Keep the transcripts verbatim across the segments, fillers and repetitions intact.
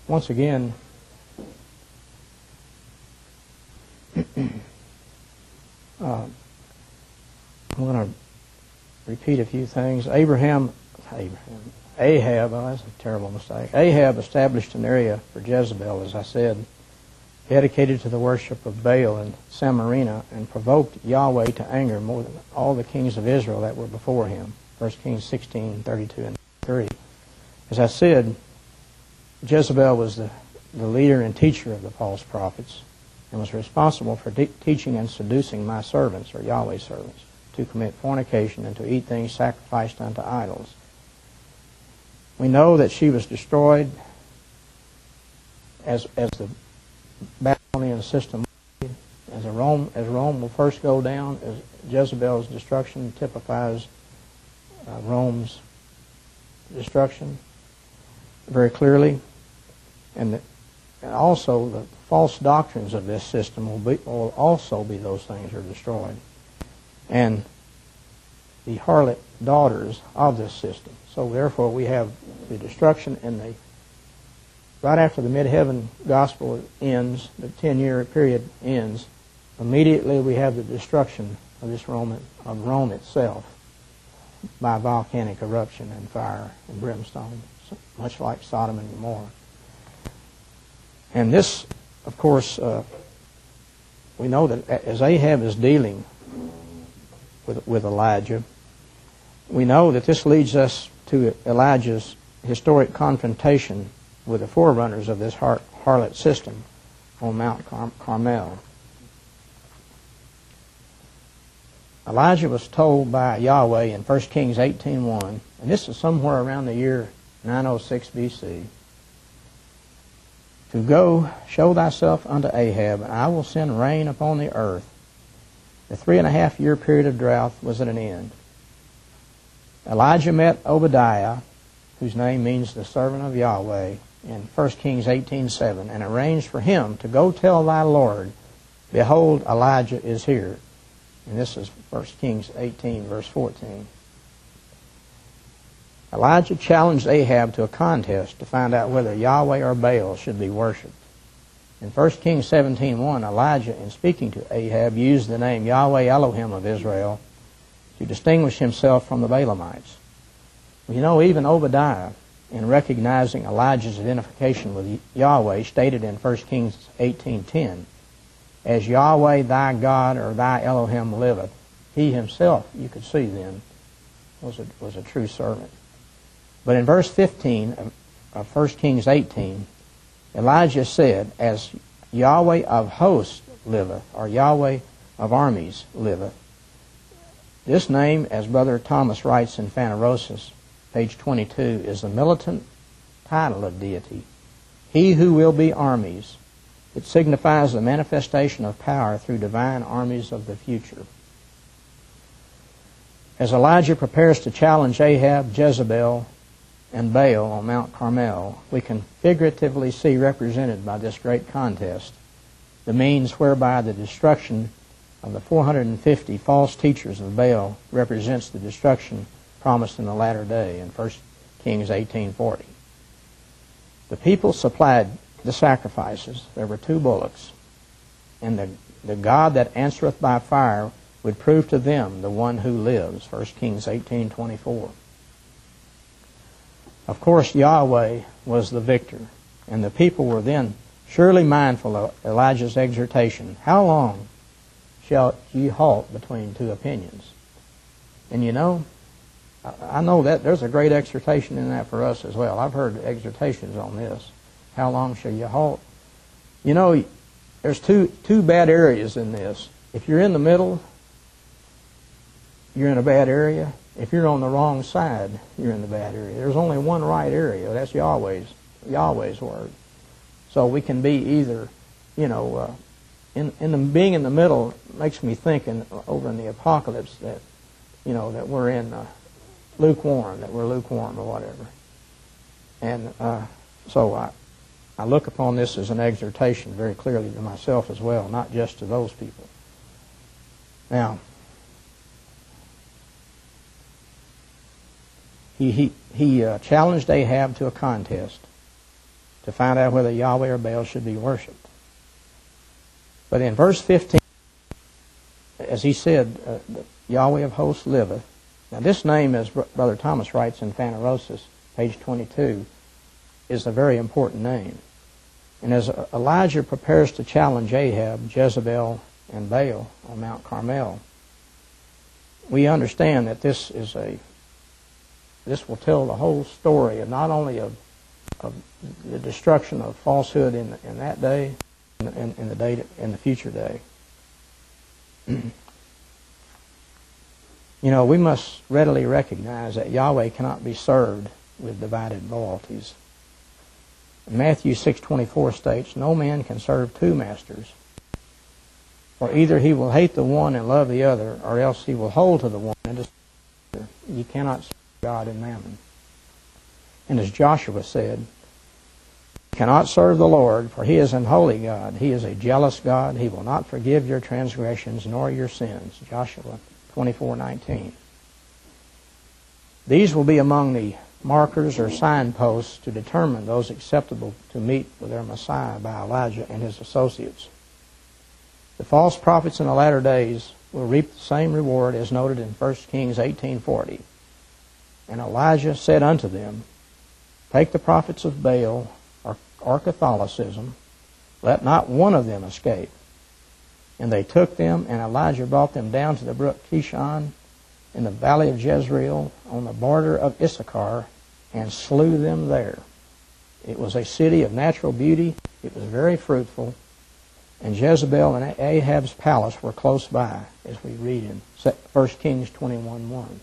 once again, uh, I'm going to repeat a few things. Abraham, Abraham, Ahab, oh, that's a terrible mistake. Ahab established an area for Jezebel, as I said, dedicated to the worship of Baal and Samarina, and provoked Yahweh to anger more than all the kings of Israel that were before him. First Kings sixteen, thirty-two and three. As I said, Jezebel was the, the leader and teacher of the false prophets and was responsible for te teaching and seducing my servants, or Yahweh's servants, to commit fornication and to eat things sacrificed unto idols. We know that she was destroyed as, as the Babylonian system, as, a Rome, as Rome will first go down, as Jezebel's destruction typifies uh, Rome's destruction very clearly. And, the, and also the false doctrines of this system will, be, will also be those things are destroyed. And the harlot daughters of this system. So therefore we have the destruction in the right after the mid-heaven gospel ends, the ten-year period ends, immediately we have the destruction of this Roman, of Rome itself by volcanic eruption and fire and brimstone, much like Sodom and Gomorrah. And this, of course, uh, we know that as Ahab is dealing with, with Elijah, we know that this leads us to Elijah's historic confrontation with the forerunners of this har harlot system on Mount Car Carmel. Elijah was told by Yahweh in First Kings eighteen one, and this is somewhere around the year nine oh six B C, to go show thyself unto Ahab, and I will send rain upon the earth. The three and a half year period of drought was at an end. Elijah met Obadiah, whose name means the servant of Yahweh, in First Kings eighteen seven, and arranged for him to go tell thy Lord, behold, Elijah is here. And this is First Kings eighteen, verse fourteen. Elijah challenged Ahab to a contest to find out whether Yahweh or Baal should be worshipped. In First Kings seventeen one, Elijah, in speaking to Ahab, used the name Yahweh Elohim of Israel to distinguish himself from the Balaamites. You know, even Obadiah, in recognizing Elijah's identification with Yahweh, stated in First Kings eighteen ten, as Yahweh thy God or thy Elohim liveth, he himself, you could see then, was a, was a true servant. But in verse fifteen of, of First Kings eighteen, Elijah said, as Yahweh of hosts liveth, or Yahweh of armies liveth. This name, as Brother Thomas writes in Phanerosis, page twenty-two, is the militant title of deity, he who will be armies. It signifies the manifestation of power through divine armies of the future. As Elijah prepares to challenge Ahab, Jezebel, and Baal on Mount Carmel, we can figuratively see represented by this great contest the means whereby the destruction of the four hundred fifty false teachers of Baal represents the destruction promised in the latter day in First Kings eighteen forty. The people supplied the sacrifices. There were two bullocks. And the, the God that answereth by fire would prove to them the one who lives, First Kings eighteen twenty-four. Of course, Yahweh was the victor, and the people were then surely mindful of Elijah's exhortation, how long shall ye halt between two opinions? And you know, I know that there's a great exhortation in that for us as well. I've heard exhortations on this. How long shall you halt? You know, there's two, two bad areas in this. If you're in the middle, you're in a bad area. If you're on the wrong side, you're in the bad area. There's only one right area. That's Yahweh's, Yahweh's word. So we can be either, you know, uh, in, in the, being in the middle makes me think in, over in the apocalypse that, you know, that we're in uh, lukewarm, that we're lukewarm or whatever. And uh, so I, I look upon this as an exhortation very clearly to myself as well, not just to those people. Now, he, he, he uh, challenged Ahab to a contest. to find out whether Yahweh or Baal should be worshipped. But in verse fifteen, as he said, uh, Yahweh of hosts liveth. Now this name, as Brother Thomas writes in Phanerosis, page twenty-two, is a very important name. And as Elijah prepares to challenge Ahab, Jezebel, and Baal on Mount Carmel, we understand that this is a this will tell the whole story of not only of, of the destruction of falsehood in, in that day and in, in the day in the future day. You know, we must readily recognize that Yahweh cannot be served with divided loyalties. Matthew six twenty-four states, "No man can serve two masters, for either he will hate the one and love the other, or else he will hold to the one and despise the other. You cannot serve God and mammon." And as Joshua said, "You cannot serve the Lord, for he is an holy God. He is a jealous God. He will not forgive your transgressions nor your sins." Joshua twenty-four nineteen. These will be among the markers or signposts to determine those acceptable to meet with their Messiah by Elijah and his associates. The false prophets in the latter days will reap the same reward as noted in First Kings eighteen forty. "And Elijah said unto them, Take the prophets of Baal or, or Catholicism, let not one of them escape. And they took them, and Elijah brought them down to the brook Kishon in the valley of Jezreel on the border of Issachar, and slew them there. It was a city of natural beauty. It was very fruitful. And Jezebel and Ahab's palace were close by, as we read in First Kings twenty-one one.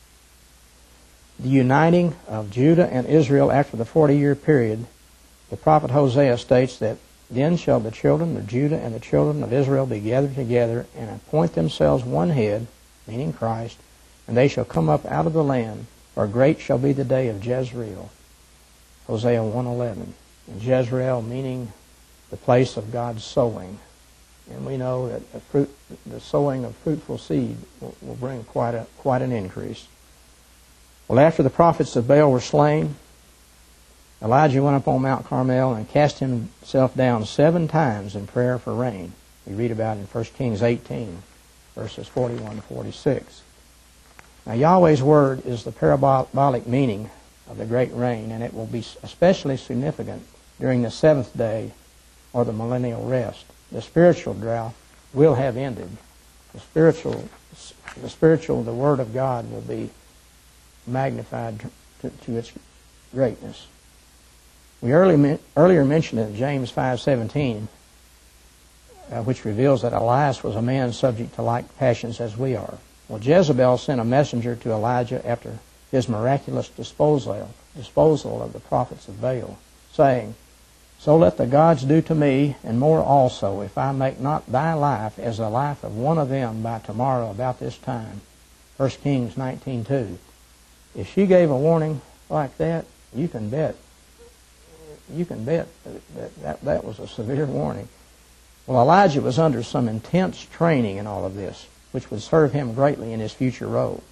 The uniting of Judah and Israel after the forty-year period, the prophet Hosea states that, "Then shall the children of Judah and the children of Israel be gathered together, and appoint themselves one head," meaning Christ, "and they shall come up out of the land, for great shall be the day of Jezreel." Hosea one eleven. And Jezreel meaning the place of God's sowing. And we know that the, fruit, the sowing of fruitful seed will, will bring quite, a, quite an increase. Well, after the prophets of Baal were slain, Elijah went up on Mount Carmel and cast himself down seven times in prayer for rain. We read about it in First Kings eighteen, verses forty-one to forty-six. Now, Yahweh's word is the parabolic meaning of the great rain, and it will be especially significant during the seventh day or the millennial rest. The spiritual drought will have ended. The spiritual, the spiritual, the Word of God will be magnified to, to its greatness. We early, earlier mentioned in James five seventeen, uh, which reveals that Elias was a man subject to like passions as we are. Well, Jezebel sent a messenger to Elijah after his miraculous disposal, disposal of the prophets of Baal, saying, "So let the gods do to me, and more also, if I make not thy life as the life of one of them by tomorrow about this time." First Kings nineteen two. If she gave a warning like that, you can bet, you can bet that that, that was a severe warning. Well, Elijah was under some intense training in all of this, which would serve him greatly in his future role.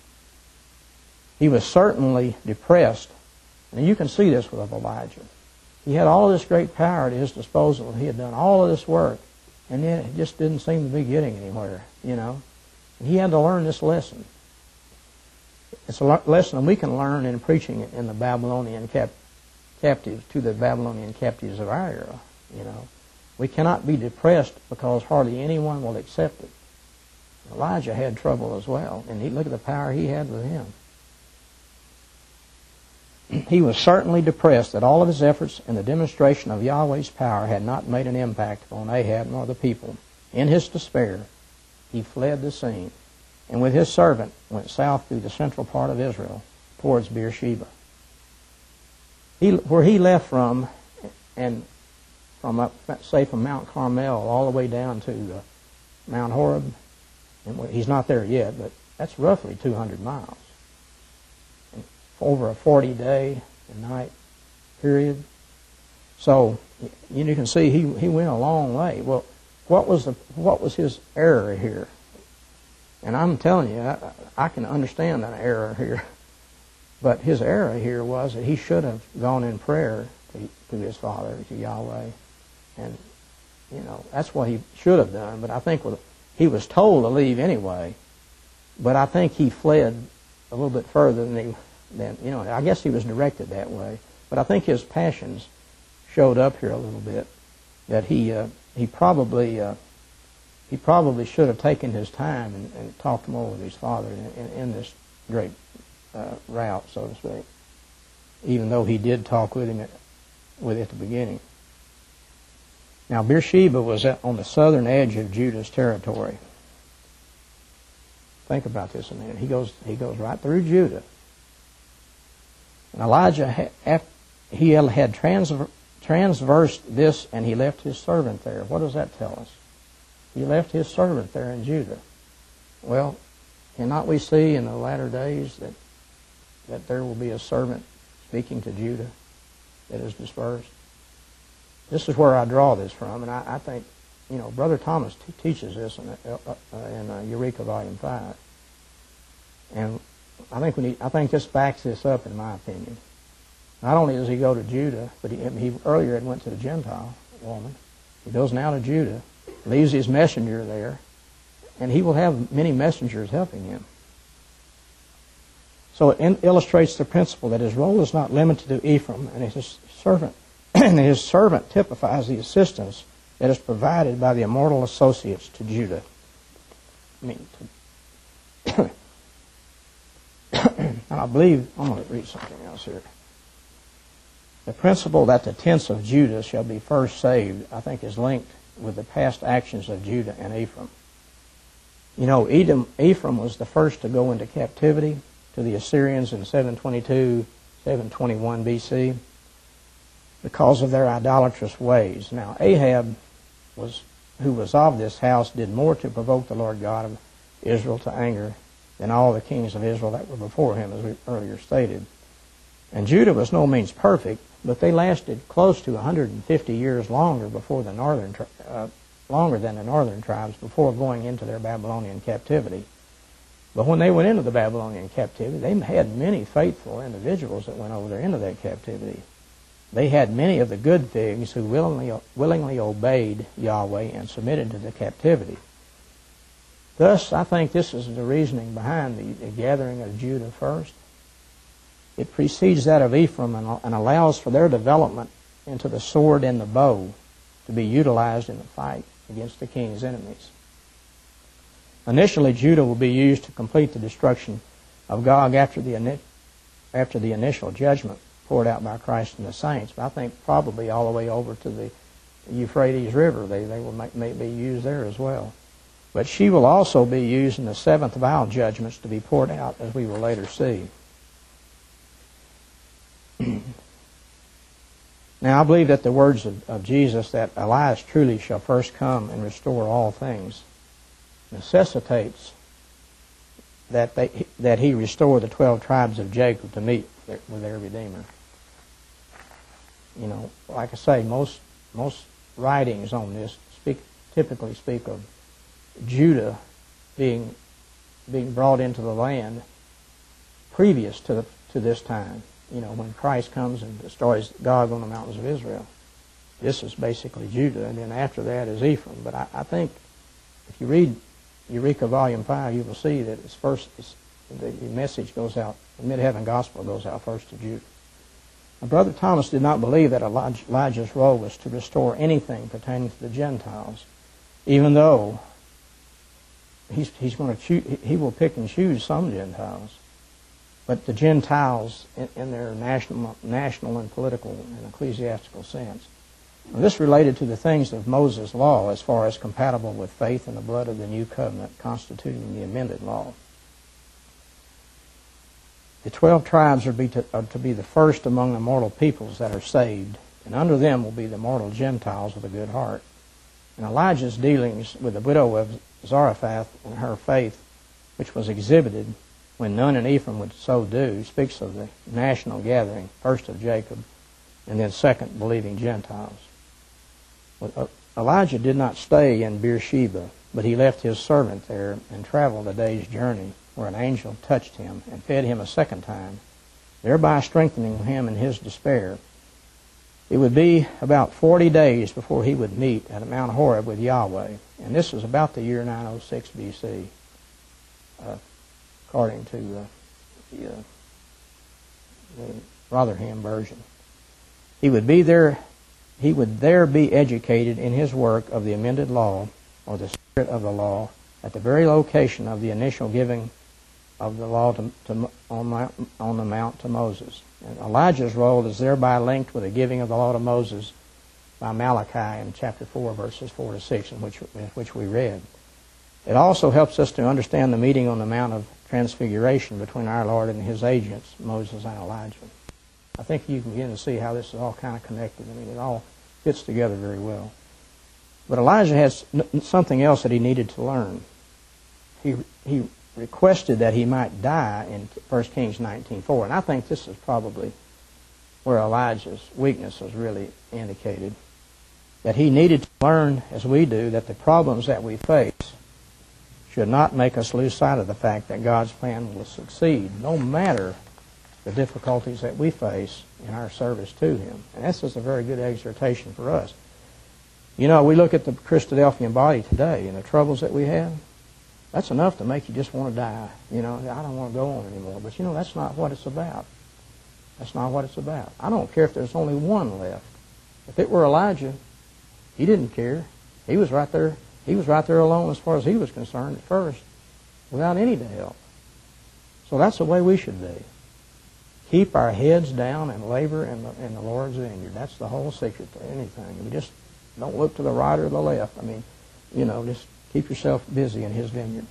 He was certainly depressed, and you can see this with Elijah. He had all of this great power at his disposal. He had done all of this work, and yet it just didn't seem to be getting anywhere, you know. And he had to learn this lesson. It's a lesson we can learn in preaching it in the Babylonian cap captives, to the Babylonian captives of our era, you know. We cannot be depressed because hardly anyone will accept it. Elijah had trouble as well, and he, look at the power he had with him. He was certainly depressed that all of his efforts and the demonstration of Yahweh's power had not made an impact upon Ahab nor the people. In his despair, he fled the scene, and with his servant went south through the central part of Israel towards Beersheba. He, where he left from, and from up, say from Mount Carmel all the way down to uh, Mount Horeb, and he's not there yet, but that's roughly two hundred miles. Over a forty day and night period. So you can see he, he went a long way. Well, what was the what was his error here? And I'm telling you, I, I can understand that error here. But his error here was that he should have gone in prayer to, to his father, to Yahweh. And, you know, that's what he should have done. But I think with, he was told to leave anyway. But I think he fled a little bit further than he, than, you know, I guess he was directed that way. But I think his passions showed up here a little bit. That he, uh, he probably, uh, he probably should have taken his time and, and talked more with his father in, in, in this great uh, route, so to speak. Even though he did talk with him at, with at the beginning. Now, Beersheba was on the southern edge of Judah's territory. Think about this a minute. He goes, he goes right through Judah. And Elijah, had, he had transver, transversed this, and he left his servant there. What does that tell us? He left his servant there in Judah. Well, cannot we see in the latter days that that there will be a servant speaking to Judah that is dispersed? This is where I draw this from, and I, I think, you know, Brother Thomas t teaches this in, uh, uh, in uh, Eureka Volume Five, and I think we need, I think this backs this up, in my opinion. Not only does he go to Judah, but he, he earlier had went to the Gentile woman. He goes now to Judah, leaves his messenger there, and he will have many messengers helping him. So it in, illustrates the principle that his role is not limited to Ephraim and his servant. And his servant typifies the assistance that is provided by the immortal associates to Judah. I mean, to and I believe, I'm going to read something else here. The principle that the tents of Judah shall be first saved, I think, is linked with the past actions of Judah and Ephraim. You know, Edom, Ephraim was the first to go into captivity to the Assyrians in seven twenty-two, seven twenty-one B C because of their idolatrous ways. Now, Ahab, was, who was of this house, did more to provoke the Lord God of Israel to anger than all the kings of Israel that were before him, as we earlier stated. And Judah was no means perfect, but they lasted close to one hundred fifty years longer before the northern, uh, longer than the northern tribes before going into their Babylonian captivity. But when they went into the Babylonian captivity, they had many faithful individuals that went over there into that captivity. They had many of the good figs who willingly, willingly obeyed Yahweh and submitted to the captivity. Thus, I think this is the reasoning behind the, the gathering of Judah first. It precedes that of Ephraim and, and allows for their development into the sword and the bow to be utilized in the fight against the king's enemies. Initially, Judah will be used to complete the destruction of Gog after the, after the initial judgment poured out by Christ and the saints. But I think probably all the way over to the Euphrates River, they, they will may, may be used there as well. But she will also be used in the seventh vial judgments to be poured out, as we will later see. Now, I believe that the words of, of Jesus, that Elias truly shall first come and restore all things, necessitates that they, that he restore the twelve tribes of Jacob to meet their, with their Redeemer. You know, like I say, most most writings on this speak typically speak of Judah being being brought into the land previous to the, to this time. You know, when Christ comes and destroys Gog on the mountains of Israel. This is basically Judah, and then after that is Ephraim. But I, I think if you read Eureka Volume Five, you will see that it's first it's, the, the message goes out. The Mid-Heaven Gospel goes out first to Judah. Now, Brother Thomas did not believe that Elijah, Elijah's role was to restore anything pertaining to the Gentiles, even though he's he's going to choose, he will pick and choose some Gentiles. But the Gentiles, in, in their national, national and political and ecclesiastical sense. Now, this related to the things of Moses' law as far as compatible with faith in the blood of the new covenant constituting the amended law. The twelve tribes are, be to, are to be the first among the mortal peoples that are saved, and under them will be the mortal Gentiles with a good heart. And Elijah's dealings with the widow of Zarephath and her faith, which was exhibited when Nun and Ephraim would so do, speaks of the national gathering, first of Jacob, and then second, believing Gentiles. Elijah did not stay in Beersheba, but he left his servant there and traveled a day's journey, where an angel touched him and fed him a second time, thereby strengthening him in his despair. It would be about forty days before he would meet at Mount Horeb with Yahweh. And this was about the year nine oh six B C, uh, according to uh, the, uh, the Rotherham version. He would be there, he would there be educated in his work of the amended law, or the spirit of the law, at the very location of the initial giving of the law to, to, on, Mount, on the Mount to Moses. And Elijah's role is thereby linked with the giving of the law to Moses by Malachi in chapter four, verses four to six, in which, in which we read. It also helps us to understand the meeting on the Mount of Transfiguration between our Lord and his agents, Moses and Elijah. I think you can begin to see how this is all kind of connected. I mean, it all fits together very well. But Elijah has something else that he needed to learn. He, he requested that he might die in First Kings nineteen four, and I think this is probably where Elijah's weakness was really indicated. That he needed to learn, as we do, that the problems that we face should not make us lose sight of the fact that God's plan will succeed, no matter the difficulties that we face in our service to him. And this is a very good exhortation for us. You know, we look at the Christadelphian body today and the troubles that we have. That's enough to make you just want to die. You know, I don't want to go on anymore. But you know, that's not what it's about. That's not what it's about. I don't care if there's only one left. If it were Elijah, he didn't care. He was right there. He was right there alone as far as he was concerned at first, without any help. So that's the way we should be. Keep our heads down and labor in the, in the Lord's vineyard. That's the whole secret to anything. We just don't look to the right or the left. I mean, you know, just keep yourself busy in his vineyard.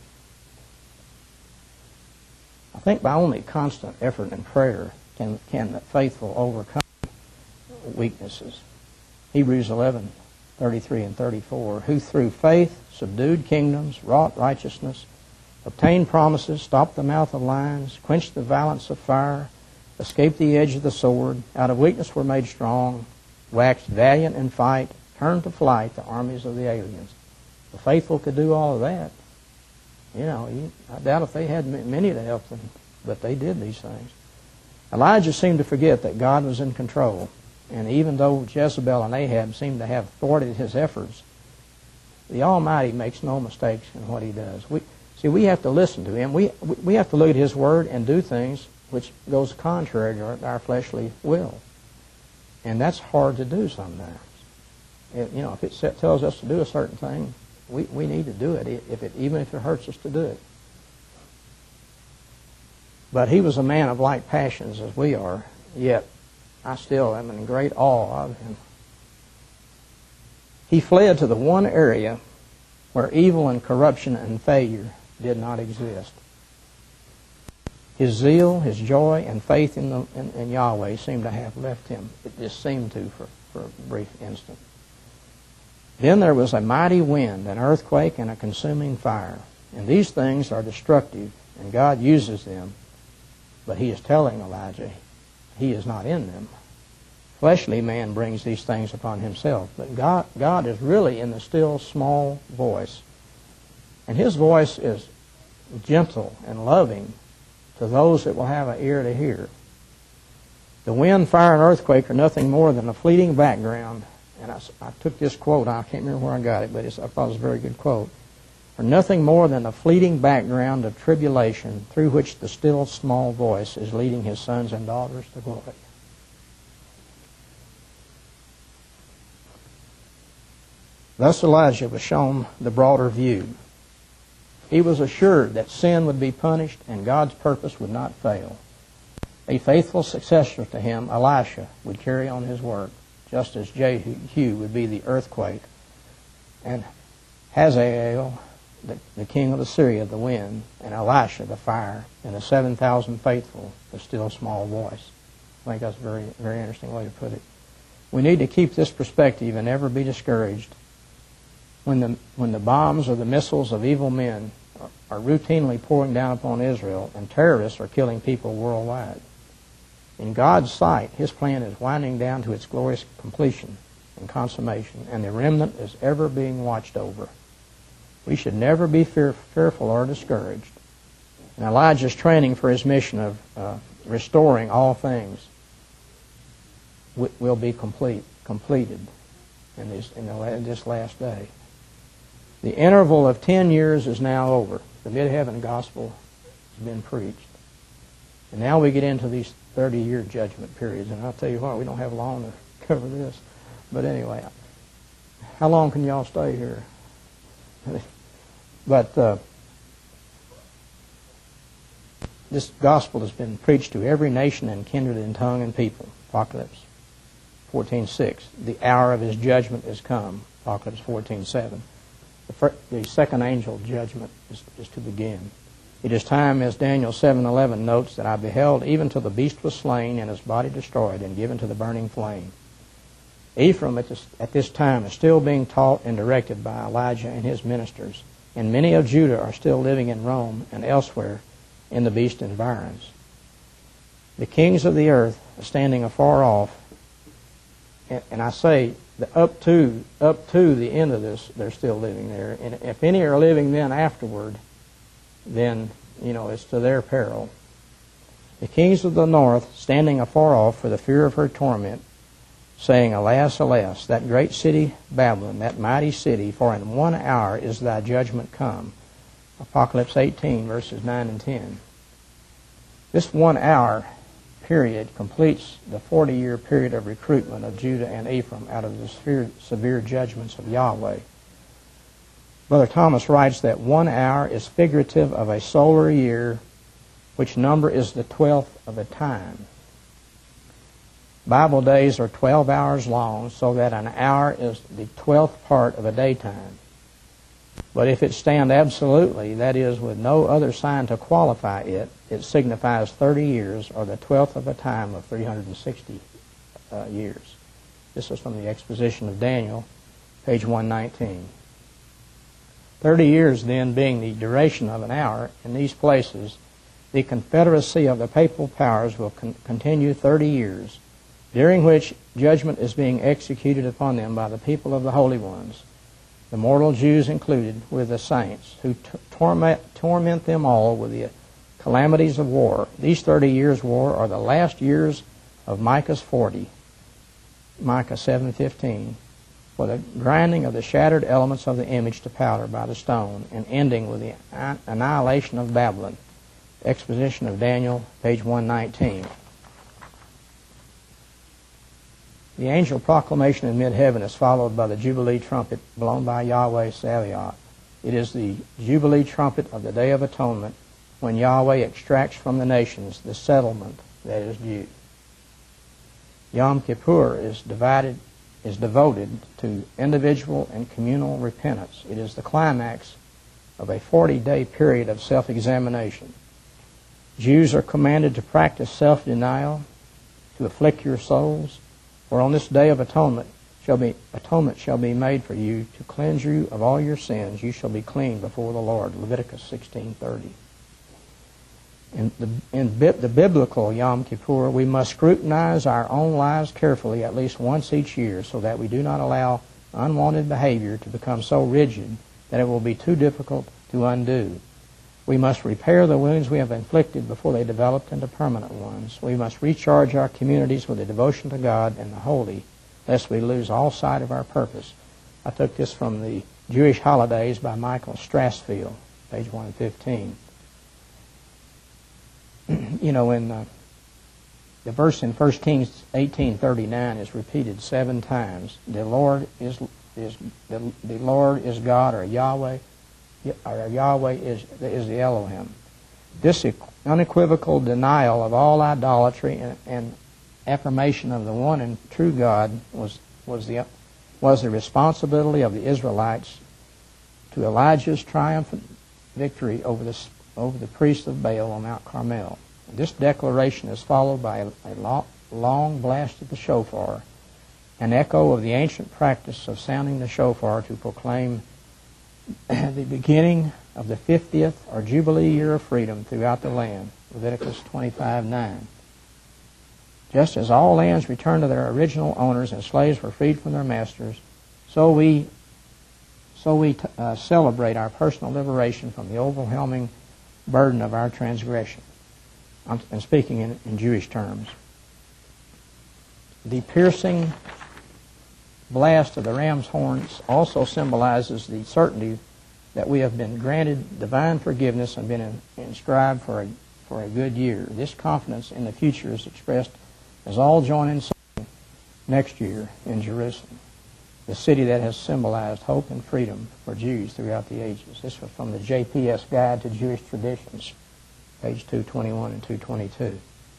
I think by only constant effort and prayer can, can the faithful overcome weaknesses. Hebrews eleven, thirty-three and thirty-four, who through faith subdued kingdoms, wrought righteousness, obtained promises, stopped the mouth of lions, quenched the violence of fire, escaped the edge of the sword, out of weakness were made strong, waxed valiant in fight, turned to flight the armies of the aliens. The faithful could do all of that. You know, you, I doubt if they had many to help them, but they did these things. Elijah seemed to forget that God was in control, and even though Jezebel and Ahab seemed to have thwarted his efforts, the Almighty makes no mistakes in what he does. We, see, we have to listen to him. We, we have to look at his word and do things which goes contrary to our fleshly will. And that's hard to do sometimes. It, you know, if it tells us to do a certain thing, we, we need to do it, if it, even if it hurts us to do it. But he was a man of like passions as we are, yet I still am in great awe of him. He fled to the one area where evil and corruption and failure did not exist. His zeal, his joy, and faith in, the, in, in Yahweh seemed to have left him. It just seemed to for, for a brief instant. Then there was a mighty wind, an earthquake, and a consuming fire. And these things are destructive, and God uses them. But he is telling Elijah he is not in them. Fleshly man brings these things upon himself. But God, God is really in the still small voice. And his voice is gentle and loving to those that will have an ear to hear. The wind, fire, and earthquake are nothing more than a fleeting background. And I, I took this quote, I can't remember where I got it, but it's, I thought it was a very good quote. Are nothing more than a fleeting background of tribulation through which the still small voice is leading his sons and daughters to glory. Thus Elijah was shown the broader view. He was assured that sin would be punished and God's purpose would not fail. A faithful successor to him, Elisha, would carry on his work, just as Jehu would be the earthquake, and Hazael, the, the king of Assyria, the wind, and Elisha, the fire, and the seven thousand faithful, the still small voice. I think that's a very, very interesting way to put it. We need to keep this perspective and never be discouraged when the, when the bombs or the missiles of evil men are routinely pouring down upon Israel and terrorists are killing people worldwide. In God's sight, his plan is winding down to its glorious completion and consummation, and the remnant is ever being watched over. We should never be fear, fearful or discouraged. And Elijah's training for his mission of uh, restoring all things wi- will be complete, completed in this, in, the, in this last day. The interval of ten years is now over. The mid-heaven gospel has been preached. And now we get into these thirty-year judgment periods. And I'll tell you what, we don't have long to cover this. But anyway, how long can y'all stay here? But uh, this gospel has been preached to every nation and kindred and tongue and people. Apocalypse fourteen six. The hour of his judgment is come. Apocalypse fourteen seven. The, first, the second angel judgment is, is to begin. It is time, as Daniel seven eleven notes, that I beheld even till the beast was slain and his body destroyed and given to the burning flame. Ephraim at this, at this time is still being taught and directed by Elijah and his ministers, and many of Judah are still living in Rome and elsewhere in the beast environs. The kings of the earth are standing afar off, and, and I say that up to up to the end of this, they're still living there. And if any are living then afterward, then, you know, it's to their peril. The kings of the north, standing afar off for the fear of her torment, saying, Alas, alas, that great city Babylon, that mighty city, for in one hour is thy judgment come. Apocalypse eighteen, verses nine and ten. This one hour period completes the forty-year period of recruitment of Judah and Ephraim out of the severe, severe judgments of Yahweh. Brother Thomas writes that one hour is figurative of a solar year, which number is the twelfth of a time. Bible days are twelve hours long, so that an hour is the twelfth part of a daytime. But if it stand absolutely, that is, with no other sign to qualify it, it signifies thirty years, or the twelfth of a time of three hundred sixty uh, years. This is from the Exposition of Daniel, page one nineteen. Thirty years, then, being the duration of an hour, in these places, the confederacy of the papal powers will con- continue thirty years, during which judgment is being executed upon them by the people of the holy ones, the mortal Jews included, with the saints, who t- torment, torment them all with the calamities of war. These thirty years' war are the last years of Micah's forty, Micah seven fifteen, for the grinding of the shattered elements of the image to powder by the stone, and ending with the annihilation of Babylon. Exposition of Daniel, page one nineteen. The angel proclamation in mid-heaven is followed by the Jubilee trumpet blown by Yahweh Sabaoth. It is the Jubilee trumpet of the Day of Atonement, when Yahweh extracts from the nations the settlement that is due. Yom Kippur is divided, is devoted to individual and communal repentance. It is the climax of a forty-day period of self-examination. Jews are commanded to practice self-denial, to afflict your souls, for on this day of atonement shall be atonement shall be made for you to cleanse you of all your sins. You shall be clean before the Lord. Leviticus sixteen thirty. In the in the biblical Yom Kippur, we must scrutinize our own lives carefully at least once each year, so that we do not allow unwanted behavior to become so rigid that it will be too difficult to undo. We must repair the wounds we have inflicted before they developed into permanent ones. We must recharge our communities with a devotion to God and the holy, lest we lose all sight of our purpose. I took this from the Jewish Holidays by Michael Strassfield, page one fifteen. You know, in uh, the verse in First Kings eighteen thirty-nine is repeated seven times. The Lord is is the, the Lord is God, or Yahweh. Or Yahweh is, is the Elohim. This unequivocal denial of all idolatry and, and affirmation of the one and true God was, was, the, was the responsibility of the Israelites to Elijah's triumphant victory over the, over the priest of Baal on Mount Carmel. This declaration is followed by a, a long, long blast of the shofar, an echo of the ancient practice of sounding the shofar to proclaim the beginning of the fiftieth or Jubilee year of freedom throughout the land, Leviticus twenty-five nine. Just as all lands returned to their original owners and slaves were freed from their masters, so we so we uh, celebrate our personal liberation from the overwhelming burden of our transgression. I'm, I'm speaking in, in Jewish terms. The piercing blast of the ram's horns also symbolizes the certainty that we have been granted divine forgiveness and been inscribed for a, for a good year. This confidence in the future is expressed as all join in singing next year in Jerusalem, the city that has symbolized hope and freedom for Jews throughout the ages. This was from the J P S Guide to Jewish Traditions, page two twenty-one and two twenty-two.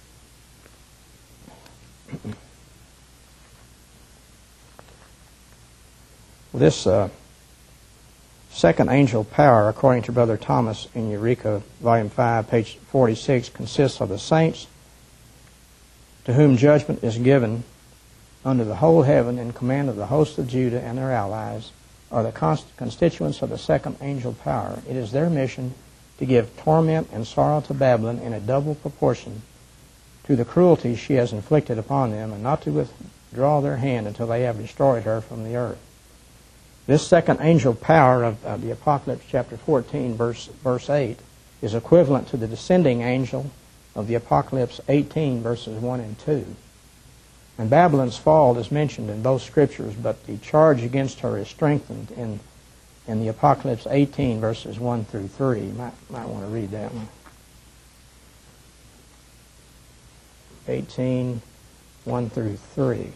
This uh, second angel power, according to Brother Thomas in Eureka, Volume five, page forty-six, consists of the saints to whom judgment is given under the whole heaven in command of the host of Judah and their allies, are the const- constituents of the second angel power. It is their mission to give torment and sorrow to Babylon in a double proportion to the cruelty she has inflicted upon them, and not to withdraw their hand until they have destroyed her from the earth. This second angel power of, of the Apocalypse chapter fourteen, verse, verse eight, is equivalent to the descending angel of the Apocalypse eighteen, verses one and two. And Babylon's fall is mentioned in both scriptures, but the charge against her is strengthened in, in the Apocalypse eighteen, verses one through three. You might, might want to read that one. eighteen, one through three.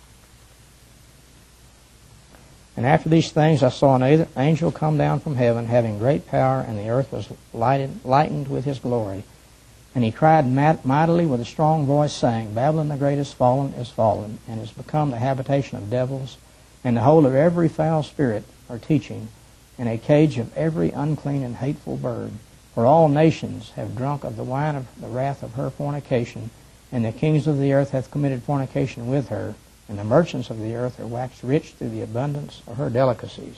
And after these things I saw an angel come down from heaven, having great power, and the earth was lighted, lightened with his glory. And he cried mightily with a strong voice, saying, Babylon the great is fallen, is fallen, and is become the habitation of devils, and the hold of every foul spirit or teaching, and a cage of every unclean and hateful bird. For all nations have drunk of the wine of the wrath of her fornication, and the kings of the earth hath committed fornication with her, and the merchants of the earth are waxed rich through the abundance of her delicacies.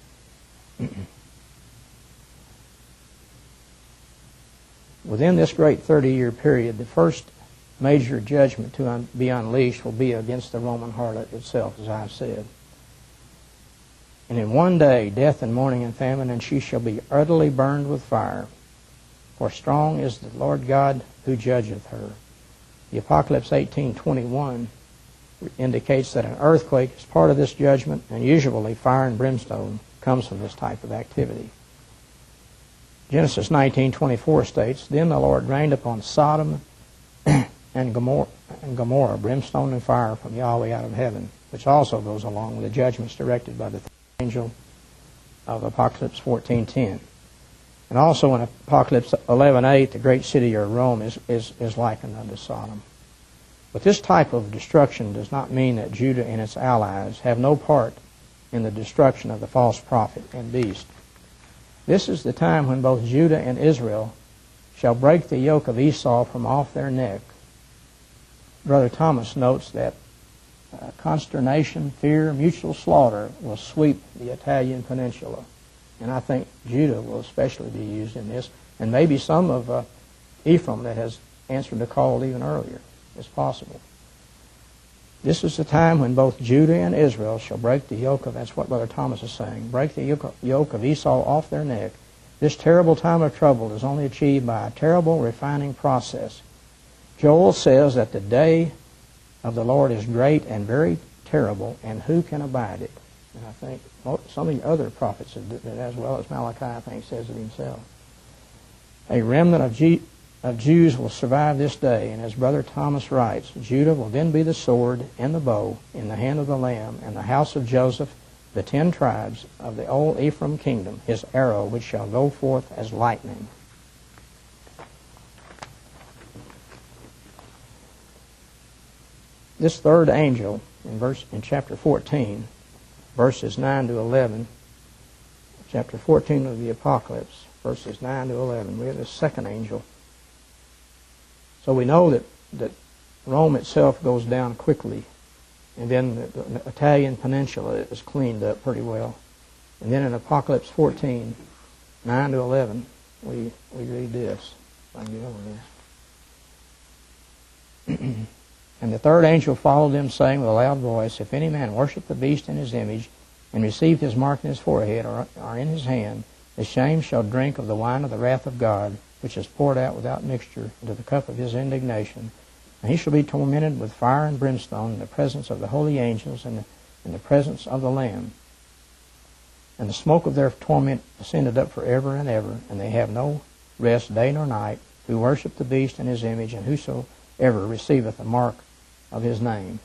Within this great thirty-year period, the first major judgment to un- be unleashed will be against the Roman harlot itself, as I've said. And in one day, death and mourning and famine, and she shall be utterly burned with fire. For strong is the Lord God who judgeth her. The Apocalypse eighteen twenty-one indicates that an earthquake is part of this judgment, and usually fire and brimstone comes from this type of activity. Genesis nineteen twenty-four states, Then the Lord rained upon Sodom and Gomorrah, and Gomorrah brimstone and fire from Yahweh out of heaven, which also goes along with the judgments directed by the angel of Apocalypse fourteen ten. And also in Apocalypse eleven eight, the great city of Rome is, is, is likened unto Sodom. But this type of destruction does not mean that Judah and its allies have no part in the destruction of the false prophet and beast. This is the time when both Judah and Israel shall break the yoke of Esau from off their neck. Brother Thomas notes that uh, consternation, fear, mutual slaughter will sweep the Italian peninsula. And I think Judah will especially be used in this, and maybe some of uh, Ephraim that has answered the call even earlier. It's possible. This is the time when both Judah and Israel shall break the yoke of, that's what Brother Thomas is saying, break the yoke of Esau off their neck. This terrible time of trouble is only achieved by a terrible refining process. Joel says that the day of the Lord is great and very terrible, and who can abide it? And I think some of the other prophets, as well as Malachi, I think, says it himself. A remnant of, G- of Jews will survive this day, and as Brother Thomas writes, Judah will then be the sword and the bow in the hand of the Lamb, and the house of Joseph, the ten tribes of the old Ephraim kingdom, his arrow which shall go forth as lightning. This third angel in verse in chapter fourteen, verses nine to eleven, chapter fourteen of the Apocalypse, verses nine to eleven, we have this second angel. So we know that, that Rome itself goes down quickly, and then the, the Italian peninsula is cleaned up pretty well. And then in Apocalypse fourteen, nine to eleven, we, we read this. If I can get over this. And the third angel followed them, saying with a loud voice, If any man worship the beast in his image, and receive his mark in his forehead or, or in his hand, the same shall drink of the wine of the wrath of God, which is poured out without mixture into the cup of his indignation, And he shall be tormented with fire and brimstone in the presence of the holy angels and in the presence of the Lamb. And the smoke of their torment ascended up forever and ever, and they have no rest day nor night, who worship the beast and his image, and whosoever receiveth the mark of his name.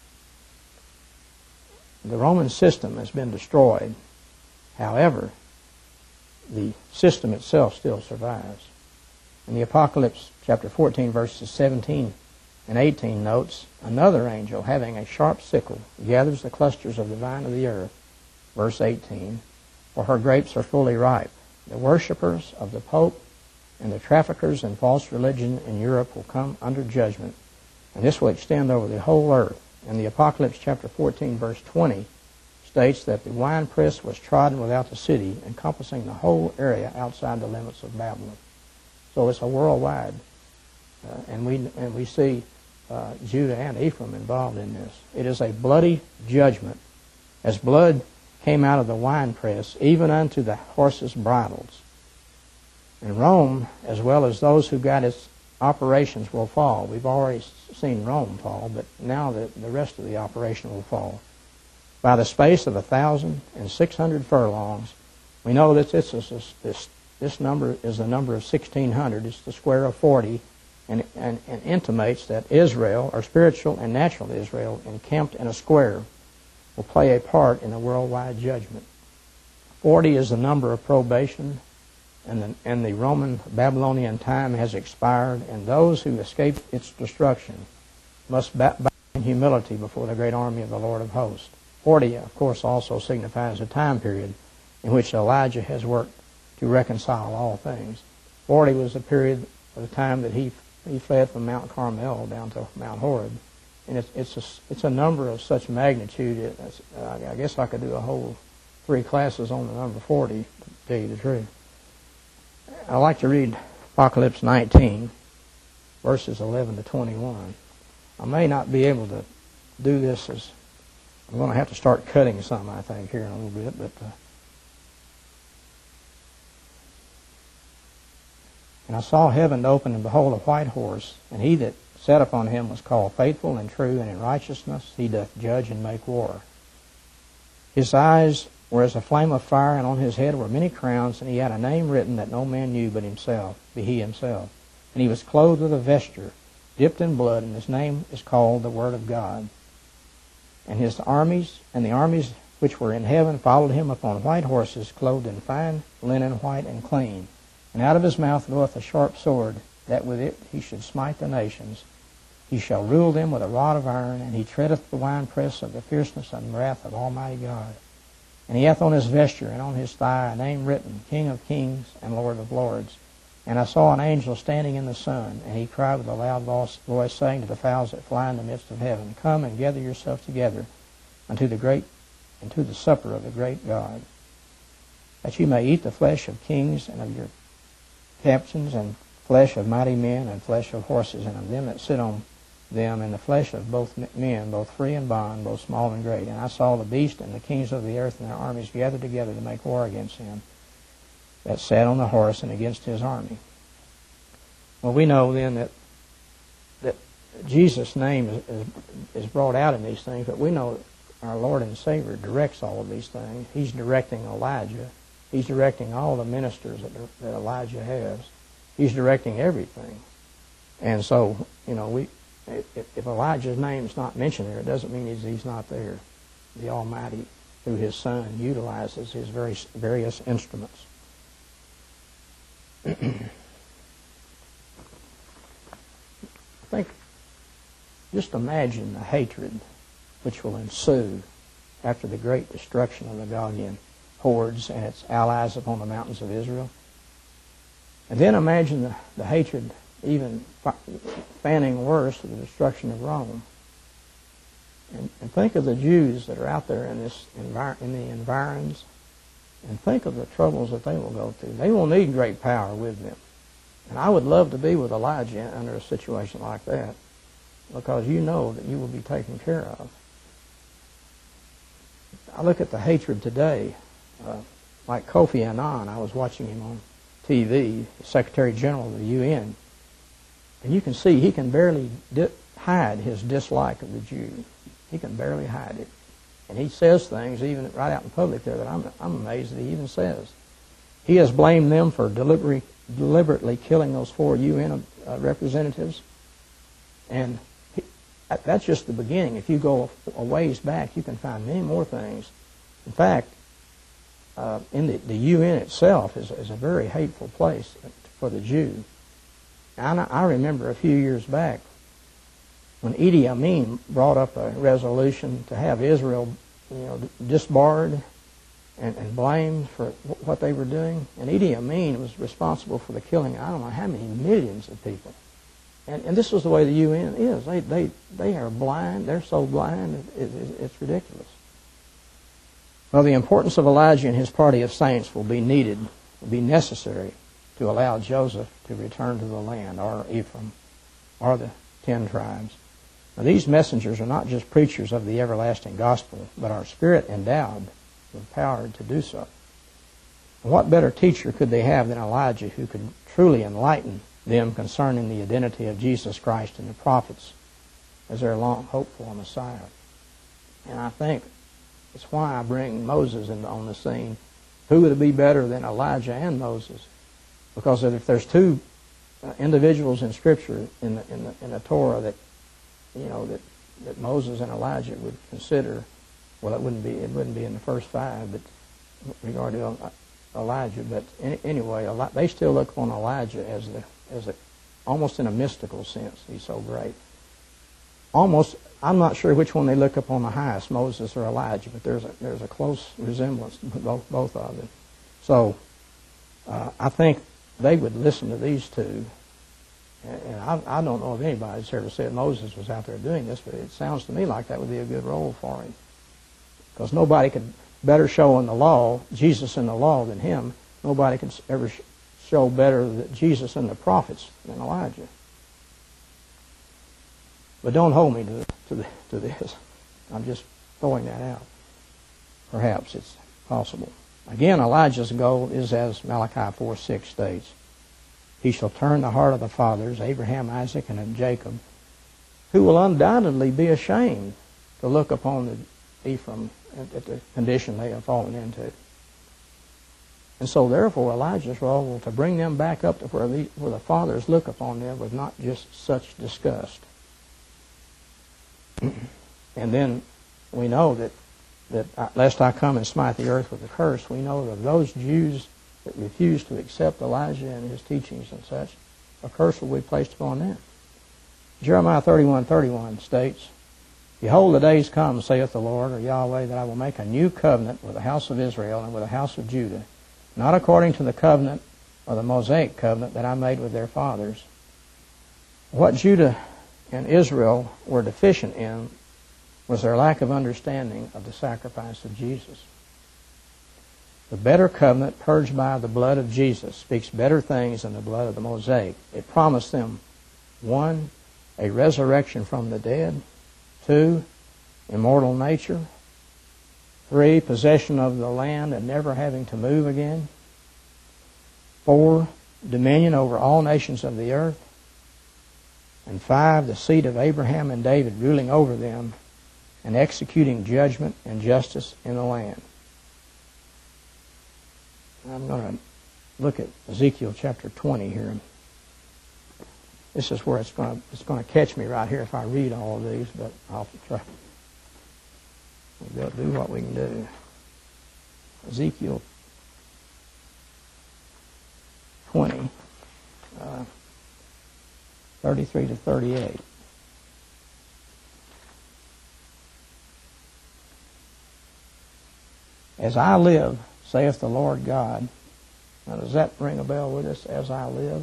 The Roman system has been destroyed. However, the system itself still survives. In the Apocalypse chapter fourteen, verses seventeen and eighteen notes, another angel having a sharp sickle gathers the clusters of the vine of the earth. Verse eighteen, for her grapes are fully ripe. The worshippers of the Pope and the traffickers in false religion in Europe will come under judgment, and this will extend over the whole earth. And the Apocalypse chapter fourteen, verse twenty, states that the winepress was trodden without the city, encompassing the whole area outside the limits of Babylon. So it's a worldwide, uh, and we and we see uh, Judah and Ephraim involved in this. It is a bloody judgment, as blood came out of the winepress, even unto the horses' bridles. And Rome, as well as those who got its operations, will fall. We've already seen Rome fall, but now the, the rest of the operation will fall. By the space of a thousand and six hundred furlongs, we know that this is this, this this number is the number of sixteen hundred. It's the square of forty, and, and and intimates that Israel, or spiritual and natural Israel, encamped in a square, will play a part in the worldwide judgment. Forty is the number of probation, and the, and the Roman Babylonian time has expired, and those who escape its destruction must bow in humility before the great army of the Lord of hosts. Forty, of course, also signifies a time period in which Elijah has worked to reconcile all things. Forty was the period of the time that he he fled from Mount Carmel down to Mount Horeb, and it's it's a, it's a number of such magnitude. It, uh, I guess I could do a whole three classes on the number forty, to tell you the truth. I like to read Apocalypse nineteen, verses eleven to twenty-one. I may not be able to do this as I'm going to have to start cutting some, I think, here in a little bit, but. Uh, And I saw heaven open, and behold, a white horse, and he that sat upon him was called Faithful and True, and in righteousness he doth judge and make war. His eyes were as a flame of fire, and on his head were many crowns, and he had a name written that no man knew but himself, be he himself. And he was clothed with a vesture dipped in blood, and his name is called the Word of God. And his armies, and the armies which were in heaven, followed him upon white horses, clothed in fine linen, white and clean. And out of his mouth goeth a sharp sword, that with it he should smite the nations. He shall rule them with a rod of iron, and he treadeth the winepress of the fierceness and wrath of Almighty God. And he hath on his vesture and on his thigh a name written, King of Kings and Lord of Lords. And I saw an angel standing in the sun, and he cried with a loud voice, saying to the fowls that fly in the midst of heaven, Come and gather yourselves together unto the great, unto the supper of the great God, that you may eat the flesh of kings and of your captains, and flesh of mighty men, and flesh of horses, and of them that sit on them, and the flesh of both men, both free and bond, both small and great. And I saw the beast and the kings of the earth and their armies gathered together to make war against him that sat on the horse, and against his army. Well, we know then that that Jesus' name is, is, is brought out in these things, but we know that our Lord and Savior directs all of these things. He's directing Elijah. He's directing all the ministers that, that Elijah has. He's directing everything. And so, you know, we if, if Elijah's name is not mentioned there, it doesn't mean he's, he's not there. The Almighty, through His Son, utilizes His very, various instruments. I think, just imagine the hatred which will ensue after the great destruction of the Gogian hordes and its allies upon the mountains of Israel. And then imagine the, the hatred even fanning worse of the destruction of Rome. And, and think of the Jews that are out there in this envir- in the environs, and think of the troubles that they will go through. They will need great power with them. And I would love to be with Elijah under a situation like that, because you know that you will be taken care of. I look at the hatred today. Uh, like Kofi Annan, I was watching him on T V, the Secretary General of the U N, and you can see he can barely di- hide his dislike of the Jew. He can barely hide it. And he says things even right out in public there that I'm, I'm amazed that he even says. He has blamed them for deliberately, deliberately killing those four U N uh, representatives. And he, that's just the beginning. If you go a ways back, you can find many more things. In fact, uh, in the, the U N itself is, is a very hateful place for the Jew. And I, I remember a few years back when Idi Amin brought up a resolution to have Israel, you know, disbarred and, and blamed for what they were doing. And Idi Amin was responsible for the killing, I don't know how many millions of people. And, and this is the way the U N is. They, they, they are blind. They're so blind, it, it, it's ridiculous. Well, the importance of Elijah and his party of saints will be needed, will be necessary to allow Joseph to return to the land, or Ephraim, or the ten tribes. Now, these messengers are not just preachers of the everlasting gospel, but are spirit-endowed with power to do so. And what better teacher could they have than Elijah, who could truly enlighten them concerning the identity of Jesus Christ and the prophets as their long-hoped-for Messiah? And I think it's why I bring Moses in, on the scene. Who would be better than Elijah and Moses? Because if there's two uh, individuals in Scripture, in the, in the, in the Torah, that you know that, that Moses and Elijah would consider, well, it wouldn't be it wouldn't be in the first five, but regarding Elijah. But any, anyway, they still look upon Elijah as the as a almost in a mystical sense. He's so great. Almost, I'm not sure which one they look upon the highest, Moses or Elijah, but there's a there's a close resemblance to both both of them. So uh, I think they would listen to these two. And I, I don't know if anybody's ever said Moses was out there doing this, but it sounds to me like that would be a good role for him. Because nobody could better show in the law, Jesus in the law, than him. Nobody could ever show better that Jesus in the prophets than Elijah. But don't hold me to, to, the, to this. I'm just throwing that out. Perhaps it's possible. Again, Elijah's goal is as Malachi four six states. He shall turn the heart of the fathers, Abraham, Isaac, and Jacob, who will undoubtedly be ashamed to look upon the Ephraim at the condition they have fallen into. And so, therefore, Elijah's role was to bring them back up to where the, where the fathers look upon them with not just such disgust. And then we know that, that lest I come and smite the earth with a curse, we know that those Jews that refused to accept Elijah and his teachings and such, a curse will be placed upon them. Jeremiah thirty-one thirty-one states, Behold, the days come, saith the Lord, or Yahweh, that I will make a new covenant with the house of Israel and with the house of Judah, not according to the covenant or the Mosaic covenant that I made with their fathers. What Judah and Israel were deficient in was their lack of understanding of the sacrifice of Jesus. The better covenant, purged by the blood of Jesus, speaks better things than the blood of the Mosaic. It promised them, one, a resurrection from the dead, two, immortal nature, three, possession of the land and never having to move again, four, dominion over all nations of the earth, and five, the seed of Abraham and David ruling over them and executing judgment and justice in the land. I'm going to look at Ezekiel chapter twenty here. This is where it's going to, it's going to catch me right here if I read all of these, but I'll try. We'll do what we can do. Ezekiel twenty, uh, thirty-three to thirty-eight. As I live, saith the Lord God. Now, does that ring a bell with us? As I live.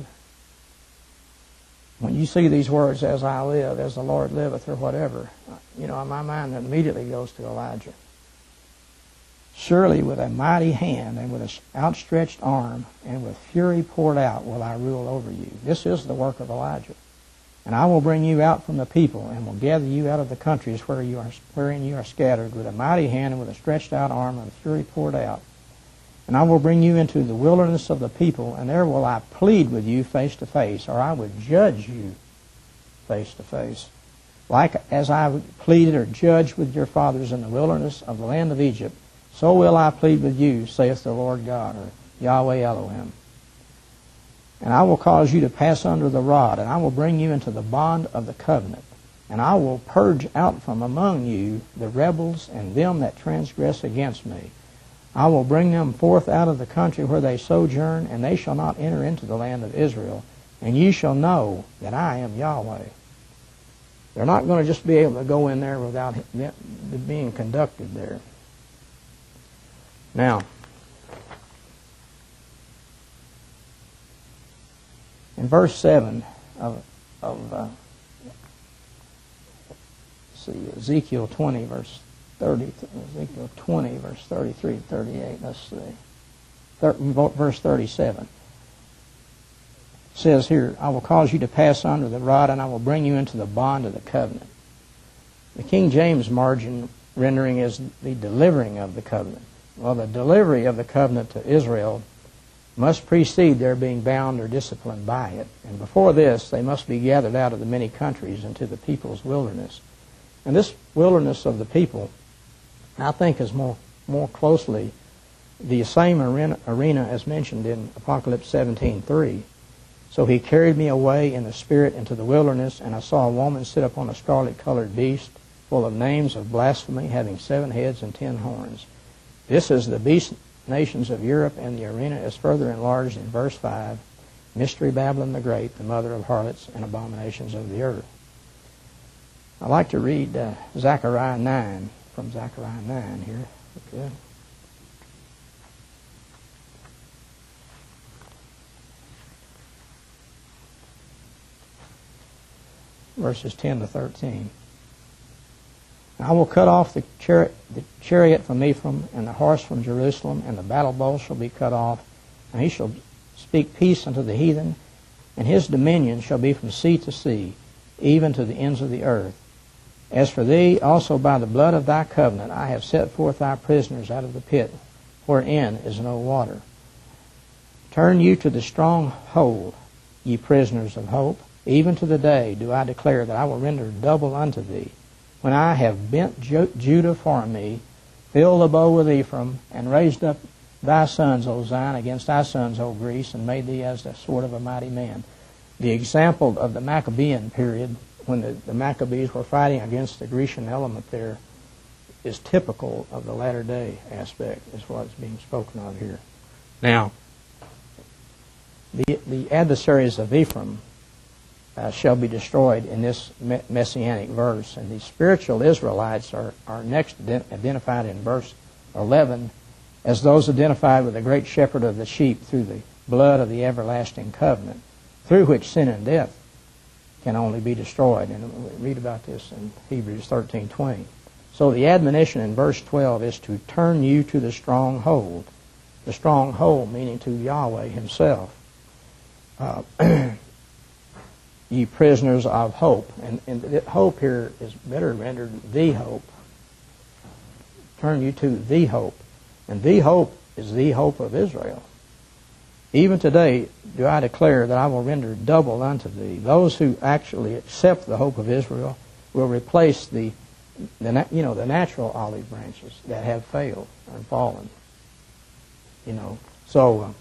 When you see these words, as I live, as the Lord liveth, or whatever, you know, my mind immediately goes to Elijah. Surely with a mighty hand and with an outstretched arm and with fury poured out will I rule over you. This is the work of Elijah. And I will bring you out from the people and will gather you out of the countries where you are, wherein you are scattered with a mighty hand and with a stretched out arm and fury poured out. And I will bring you into the wilderness of the people, and there will I plead with you face to face, or I would judge you face to face. Like as I pleaded or judged with your fathers in the wilderness of the land of Egypt, so will I plead with you, saith the Lord God, or Yahweh Elohim. And I will cause you to pass under the rod, and I will bring you into the bond of the covenant. And I will purge out from among you the rebels and them that transgress against me. I will bring them forth out of the country where they sojourn, and they shall not enter into the land of Israel. And ye shall know that I am Yahweh. They're not going to just be able to go in there without being conducted there. Now, in verse seven of, of uh, see, Ezekiel twenty, verse thirty, Ezekiel twenty, verse thirty-three, thirty-eight. Let's see, Thir verse thirty-seven says here, I will cause you to pass under the rod, and I will bring you into the bond of the covenant. The King James margin rendering is the delivering of the covenant. Well, the delivery of the covenant to Israel must precede their being bound or disciplined by it. And before this, they must be gathered out of the many countries into the people's wilderness. And this wilderness of the people, I think, is more, more closely the same arena, arena as mentioned in Apocalypse seventeen three. So he carried me away in the spirit into the wilderness, and I saw a woman sit upon a scarlet-colored beast, full of names of blasphemy, having seven heads and ten horns. This is the beast nations of Europe, and the arena is further enlarged in verse five. Mystery Babylon the Great, the mother of harlots and abominations of the earth. I'd like to read uh, Zechariah nine, from Zechariah nine here. Okay. Verses ten to thirteen. I will cut off the, chari the chariot from Ephraim, and the horse from Jerusalem, and the battle bow shall be cut off, and he shall speak peace unto the heathen, and his dominion shall be from sea to sea, even to the ends of the earth. As for thee, also by the blood of thy covenant I have set forth thy prisoners out of the pit, wherein is no water. Turn you to the strong hold, ye prisoners of hope. Even to the day do I declare that I will render double unto thee. When I have bent Ju Judah for me, filled the bow with Ephraim, and raised up thy sons, O Zion, against thy sons, O Greece, and made thee as the sword of a mighty man. The example of the Maccabean period, when the, the Maccabees were fighting against the Grecian element there, is typical of the latter day aspect, is what's being spoken of here. Now, the, the adversaries of Ephraim Uh, shall be destroyed in this me messianic verse. And the spiritual Israelites are, are next identified in verse eleven as those identified with the great shepherd of the sheep through the blood of the everlasting covenant, through which sin and death can only be destroyed. And we read about this in Hebrews thirteen twenty. So the admonition in verse twelve is to turn you to the stronghold. The stronghold meaning to Yahweh himself. Uh, Ye prisoners of hope. And, and hope here is better rendered the hope. Turn you to the hope. And the hope is the hope of Israel. Even today do I declare that I will render double unto thee. Those who actually accept the hope of Israel will replace the, the you know, the natural olive branches that have failed and fallen. You know, so uh,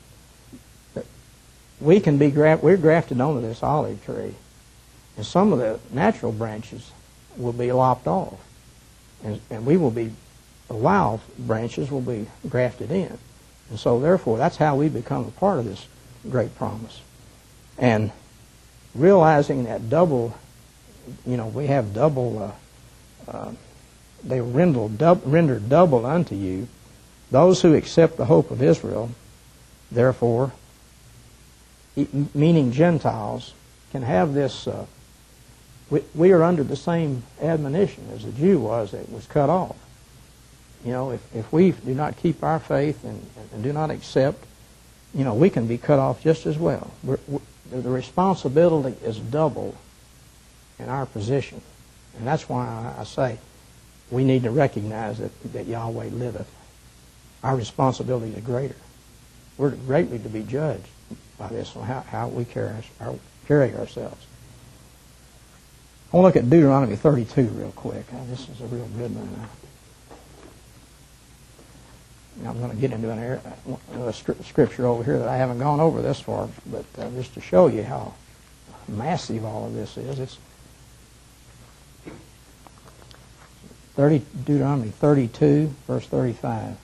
we can be gra we're grafted onto this olive tree, and some of the natural branches will be lopped off, and, and we will be the wild branches will be grafted in, and so therefore that's how we become a part of this great promise. And realizing that double, you know, we have double. Uh, uh, they render, dub, render double unto you. Those who accept the hope of Israel, therefore, meaning Gentiles, can have this, uh, we, we are under the same admonition as the Jew was that was cut off. You know, if, if we do not keep our faith and, and do not accept, you know, we can be cut off just as well. We're, we're, the responsibility is double in our position. And that's why I, I say we need to recognize that, that Yahweh liveth. Our responsibility is greater. We're greatly to be judged by this, on how, how we carry, our, carry ourselves. I want to look at Deuteronomy thirty-two real quick. Uh, this is a real good one. Now I'm going to get into an area, uh, a scripture over here that I haven't gone over this far, but uh, just to show you how massive all of this is. It's thirty, Deuteronomy thirty-two, verse thirty-five.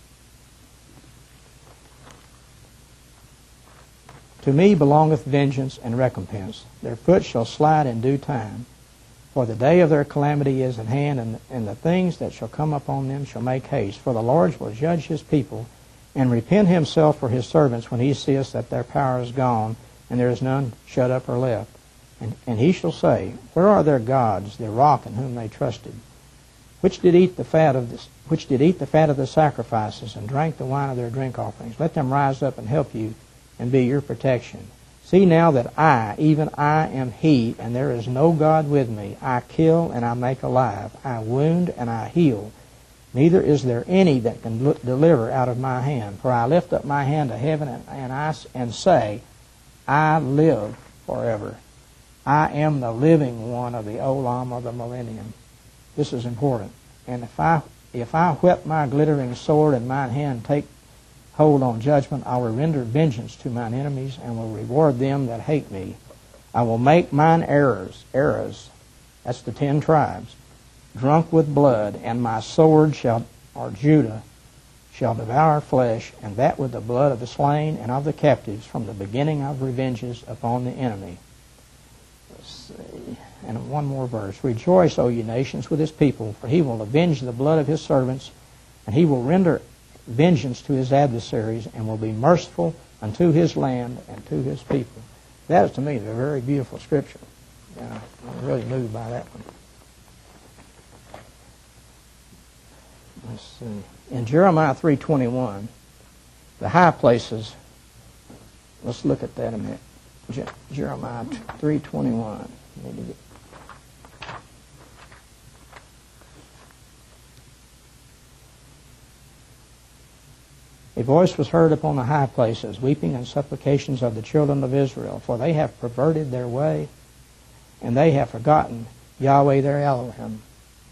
To me belongeth vengeance and recompense. Their foot shall slide in due time. For the day of their calamity is at hand, and, and the things that shall come upon them shall make haste. For the Lord will judge his people, and repent himself for his servants when he seeth that their power is gone, and there is none shut up or left. And, and he shall say, Where are their gods, the rock in whom they trusted? Which did eat the fat of this, which did eat the fat of the sacrifices, and drank the wine of their drink offerings? Let them rise up and help you, and be your protection. See now that I, even I, am he, and there is no God with me. I kill and I make alive. I wound and I heal. Neither is there any that can deliver out of my hand. For I lift up my hand to heaven and, and I and say, I live forever. I am the living one of the Olam of the millennium. This is important. And if I if I whet my glittering sword and mine hand take hold on judgment, I will render vengeance to mine enemies and will reward them that hate me. I will make mine errors, errors, that's the ten tribes, drunk with blood, and my sword shall, or Judah, shall devour flesh, and that with the blood of the slain and of the captives, from the beginning of revenges upon the enemy. Let's see. And one more verse. Rejoice, O ye nations, with his people, for he will avenge the blood of his servants, and he will render vengeance to his adversaries, and will be merciful unto his land and to his people. That is, to me, a very beautiful scripture. Yeah, I'm really moved by that one. Let's see. In Jeremiah three twenty-one, the high places, let's look at that a minute. Je- Jeremiah three twenty-one. Need to get A voice was heard upon the high places, weeping and supplications of the children of Israel, for they have perverted their way, and they have forgotten Yahweh their Elohim.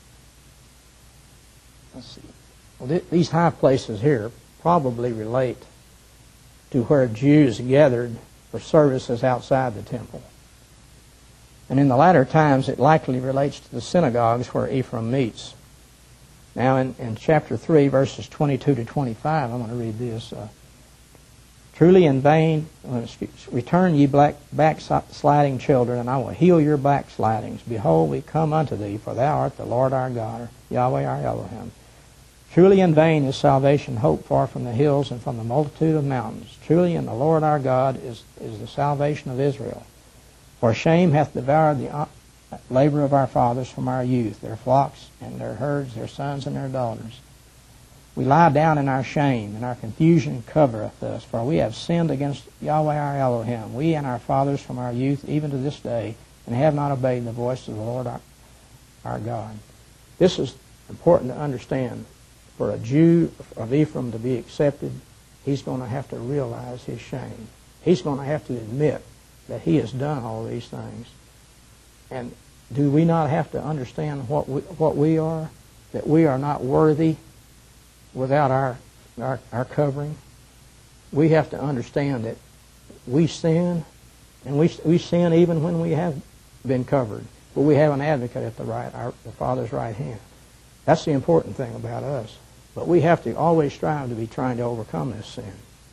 Let's see. Well, th- these high places here probably relate to where Jews gathered for services outside the temple. And in the latter times, it likely relates to the synagogues where Ephraim meets. Now, in, in chapter three, verses twenty-two to twenty-five, I'm going to read this. Uh, Truly in vain, return ye black, backsliding children, and I will heal your backslidings. Behold, we come unto thee, for thou art the Lord our God, or Yahweh our Elohim. Truly in vain is salvation hoped for from the hills and from the multitude of mountains. Truly in the Lord our God is, is the salvation of Israel. For shame hath devoured the labor of our fathers from our youth, their flocks and their herds, their sons and their daughters. We lie down in our shame, and our confusion covereth us, for we have sinned against Yahweh our Elohim, we and our fathers from our youth even to this day, and have not obeyed the voice of the Lord our, our God. This is important to understand. For a Jew of Ephraim to be accepted, he's going to have to realize his shame. He's going to have to admit that he has done all these things. And do we not have to understand what we, what we are? That we are not worthy without our, our, our covering? We have to understand that we sin, and we, we sin even when we have been covered. But we have an advocate at the right, our, the Father's right hand. That's the important thing about us. But we have to always strive to be trying to overcome this sin.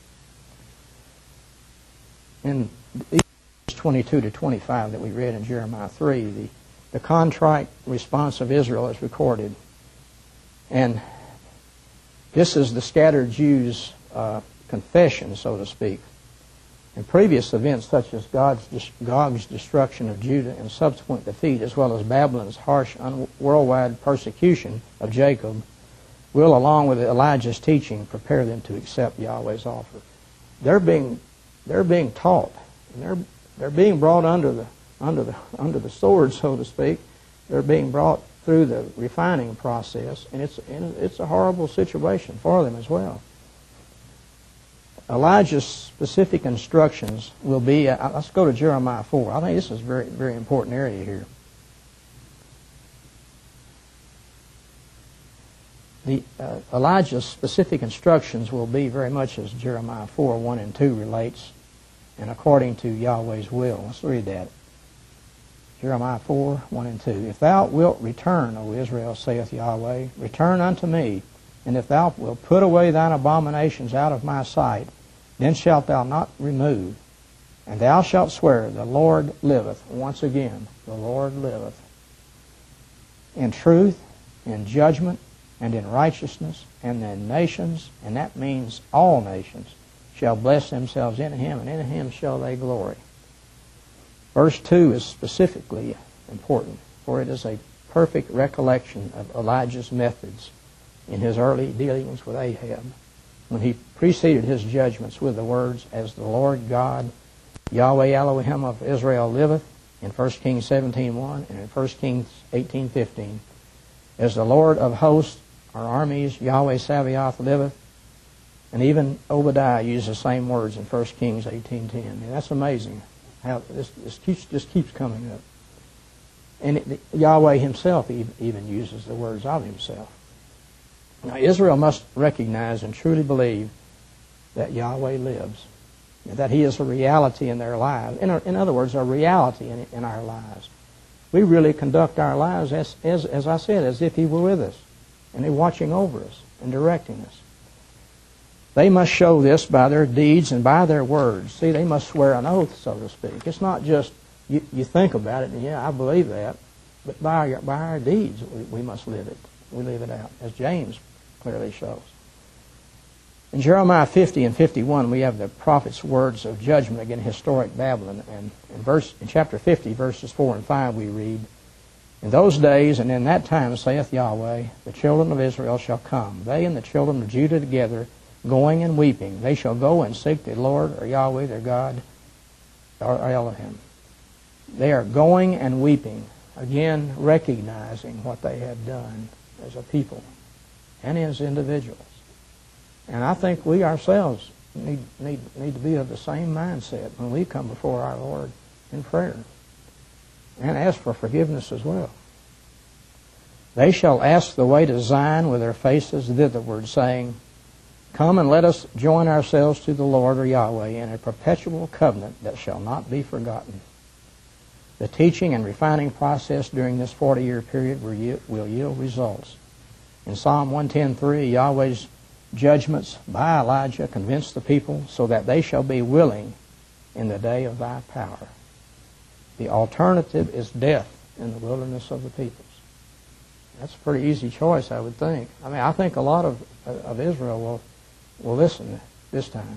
In twenty-two to twenty-five that we read in Jeremiah three, the, the contrite response of Israel is recorded. And this is the scattered Jews' uh, confession, so to speak. In previous events such as God's, Gog's destruction of Judah and subsequent defeat, as well as Babylon's harsh worldwide persecution of Jacob, will, along with Elijah's teaching, prepare them to accept Yahweh's offer. They're being, they're being taught, and they're they're being brought under the under the under the sword, so to speak. They're being brought through the refining process, and it's and it's a horrible situation for them as well. Elijah's specific instructions will be. Uh, let's go to Jeremiah four. I think this is a very very important area here. the uh, Elijah's specific instructions will be very much as Jeremiah four, one and two relates, and according to Yahweh's will. Let's read that. Jeremiah four, one and two. If thou wilt return, O Israel, saith Yahweh, return unto me, and if thou wilt put away thine abominations out of my sight, then shalt thou not remove, and thou shalt swear, the Lord liveth. Once again, the Lord liveth. In truth, in judgment, and in righteousness, and the nations, and that means all nations, shall bless themselves in him, and in him shall they glory. Verse two is specifically important, for it is a perfect recollection of Elijah's methods in his early dealings with Ahab, when he preceded his judgments with the words, as the Lord God, Yahweh Elohim of Israel liveth, in First Kings seventeen, one, and in First Kings eighteen, fifteen. As the Lord of hosts, our armies, Yahweh Sabaoth liveth, and even Obadiah used the same words in First Kings eighteen, ten. And that's amazing how this, this keeps, just keeps coming up. And it, Yahweh himself even uses the words of himself. Now, Israel must recognize and truly believe that Yahweh lives, that he is a reality in their lives. In, in other words, a reality in, in our lives. We really conduct our lives, as, as, as I said, as if he were with us, and he's watching over us and directing us. They must show this by their deeds and by their words. See, they must swear an oath, so to speak. It's not just you, you think about it and, yeah, I believe that, but by our, by our deeds we, we must live it. We live it out, as James clearly shows. In Jeremiah fifty and fifty-one, we have the prophet's words of judgment against historic Babylon. And in, verse, in chapter fifty, verses four and five, we read, in those days and in that time, saith Yahweh, the children of Israel shall come, they and the children of Judah together, going and weeping. They shall go and seek the Lord, or Yahweh, their God, or Elohim. They are going and weeping, again recognizing what they have done as a people and as individuals. And I think we ourselves need, need, need to be of the same mindset when we come before our Lord in prayer and ask for forgiveness as well. They shall ask the way to Zion with their faces thitherward, saying, come and let us join ourselves to the Lord, or Yahweh, in a perpetual covenant that shall not be forgotten. The teaching and refining process during this forty-year period will yield results. In Psalm one ten, three, Yahweh's judgments by Elijah convince the people so that they shall be willing in the day of thy power. The alternative is death in the wilderness of the peoples. That's a pretty easy choice, I would think. I mean, I think a lot of, of Israel will, will listen this time.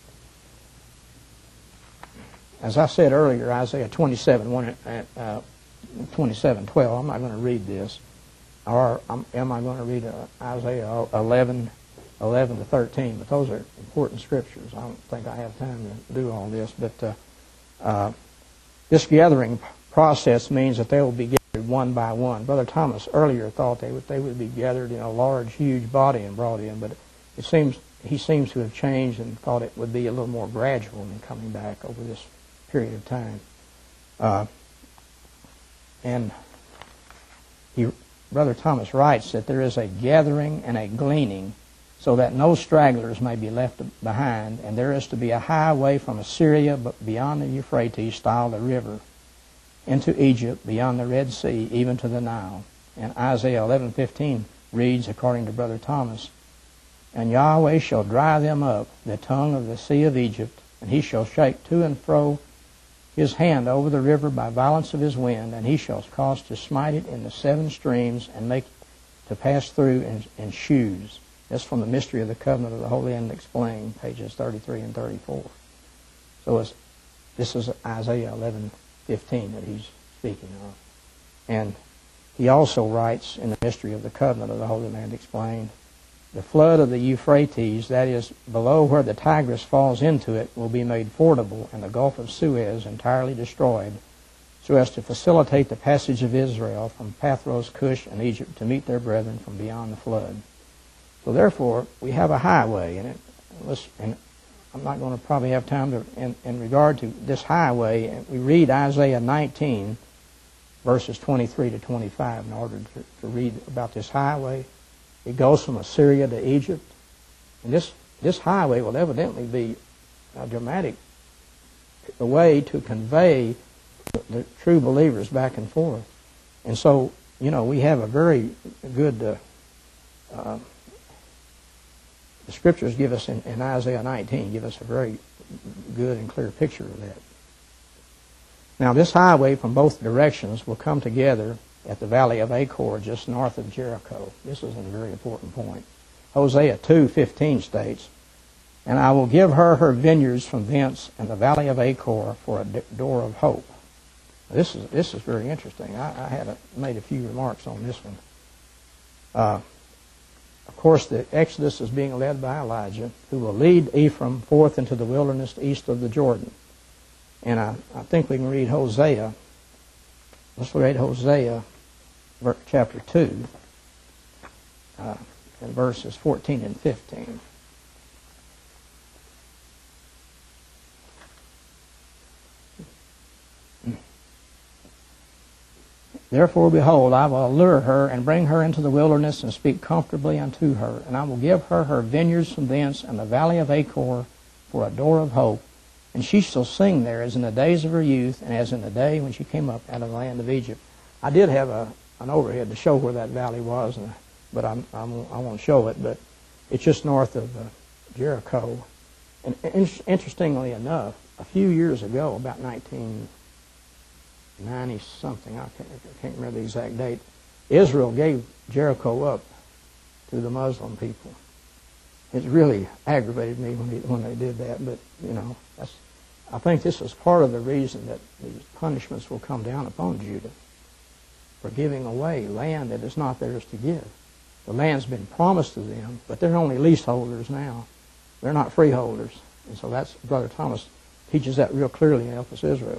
As I said earlier, Isaiah twenty-seven, one, uh, twenty-seven, twelve, I'm not going to read this. Or um, am I going to read uh, Isaiah eleven, eleven to thirteen? But those are important scriptures. I don't think I have time to do all this. But uh, uh, this gathering process means that they will be gathered one by one. Brother Thomas earlier thought they would they would be gathered in a large, huge body and brought in, but it seems he seems to have changed and thought it would be a little more gradual in coming back over this period of time. Uh, and he. Brother Thomas writes that there is a gathering and a gleaning so that no stragglers may be left behind, and there is to be a highway from Assyria but beyond the Euphrates, styled the river, into Egypt, beyond the Red Sea, even to the Nile. And Isaiah eleven fifteen reads, according to Brother Thomas, and Yahweh shall dry them up, the tongue of the sea of Egypt, and he shall shake to and fro his hand over the river by violence of his wind, and he shall cause to smite it in the seven streams, and make it to pass through in, in shoes. That's from the Mystery of the Covenant of the Holy Land Explained, pages thirty-three and thirty-four. So it's, this is Isaiah eleven fifteen that he's speaking of. And he also writes in the Mystery of the Covenant of the Holy Land Explained, the flood of the Euphrates, that is, below where the Tigris falls into it, will be made fordable, and the Gulf of Suez entirely destroyed, so as to facilitate the passage of Israel from Pathros, Cush, and Egypt to meet their brethren from beyond the flood. So therefore, we have a highway, and, it, and I'm not going to probably have time to, in, in regard to this highway, we read Isaiah nineteen, verses twenty-three to twenty-five, in order to, to read about this highway It goes from Assyria to Egypt. And this, this highway will evidently be a dramatic way to convey the, the true believers back and forth. And so, you know, we have a very good, uh, uh, the Scriptures give us in, in Isaiah nineteen, give us a very good and clear picture of that. Now, this highway from both directions will come together at the valley of Achor, just north of Jericho. This is a very important point. Hosea two fifteen states, "And I will give her her vineyards from thence, and the valley of Achor for a door of hope." This is this is very interesting. I, I had a, made a few remarks on this one. Uh, of course, the Exodus is being led by Elijah, who will lead Ephraim forth into the wilderness east of the Jordan. And I, I think we can read Hosea. Let's read Hosea chapter two, uh, and verses fourteen and fifteen. "Therefore, behold, I will allure her and bring her into the wilderness and speak comfortably unto her. And I will give her her vineyards from thence and the valley of Achor for a door of hope. And she shall sing there as in the days of her youth and as in the day when she came up out of the land of Egypt." I did have a, an overhead to show where that valley was, and, but I'm, I'm, I won't show it. But it's just north of uh, Jericho. And in, interestingly enough, a few years ago, about nineteen ninety something, I can't, I can't remember the exact date, Israel gave Jericho up to the Muslim people. It really aggravated me when, he, when they did that, but, you know, that's, I think this is part of the reason that these punishments will come down upon Judah for giving away land that is not theirs to give. The land's been promised to them, but they're only leaseholders now. They're not freeholders. And so that's, Brother Thomas teaches that real clearly in Elpis Israel.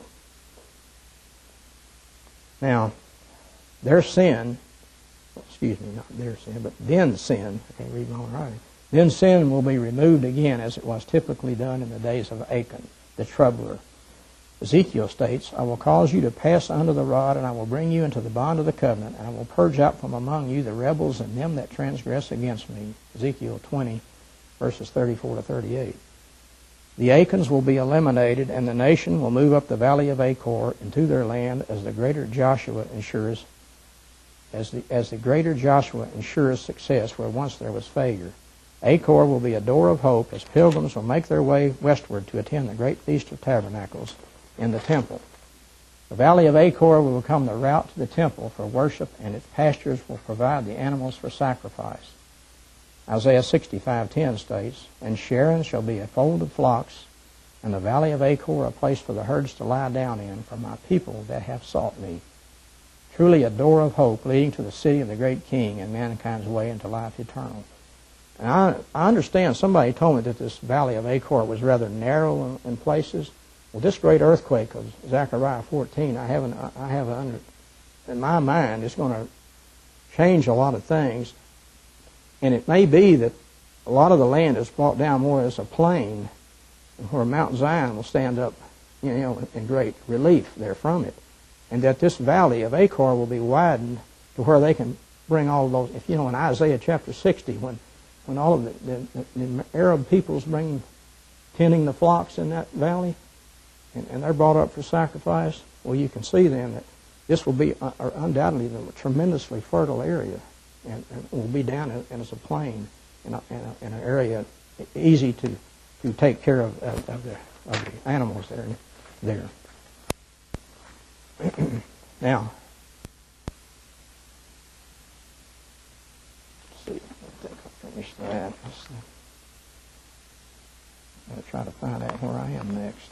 Now, their sin, excuse me, not their sin, but then sin, I can't read my own writing, then sin will be removed again as it was typically done in the days of Achan, the troubler. Ezekiel states, "I will cause you to pass under the rod, and I will bring you into the bond of the covenant, and I will purge out from among you the rebels and them that transgress against me." Ezekiel twenty, verses thirty-four to thirty-eight. The Achans will be eliminated, and the nation will move up the valley of Achor into their land as the greater Joshua ensures, as the, as the greater Joshua ensures success where once there was failure. Achor will be a door of hope as pilgrims will make their way westward to attend the great Feast of Tabernacles in the temple. The valley of Achor will become the route to the temple for worship, and its pastures will provide the animals for sacrifice. Isaiah sixty-five ten states, "And Sharon shall be a fold of flocks, and the valley of Achor a place for the herds to lie down in, for my people that have sought me." Truly a door of hope leading to the city of the great King and mankind's way into life eternal. And I, I understand somebody told me that this valley of Achor was rather narrow in, in places. Well, this great earthquake of Zechariah fourteen, I haven't, I have under, in my mind, it's going to change a lot of things. And it may be that a lot of the land is brought down more as a plain, where Mount Zion will stand up, you know, in great relief there from it. And that this valley of Achor will be widened to where they can bring all of those. If you know, in Isaiah chapter sixty, when, when all of the, the, the Arab peoples bring tending the flocks in that valley, and, and they're brought up for sacrifice, well, you can see then that this will be uh, undoubtedly a tremendously fertile area, and, and will be down in, in as a plain, in, a, in, a, in an area easy to, to take care of, of, of, the, of the animals that are there. Now, let's see, I think I'll finish that. Let's see. I'm going to try to find out where I am next.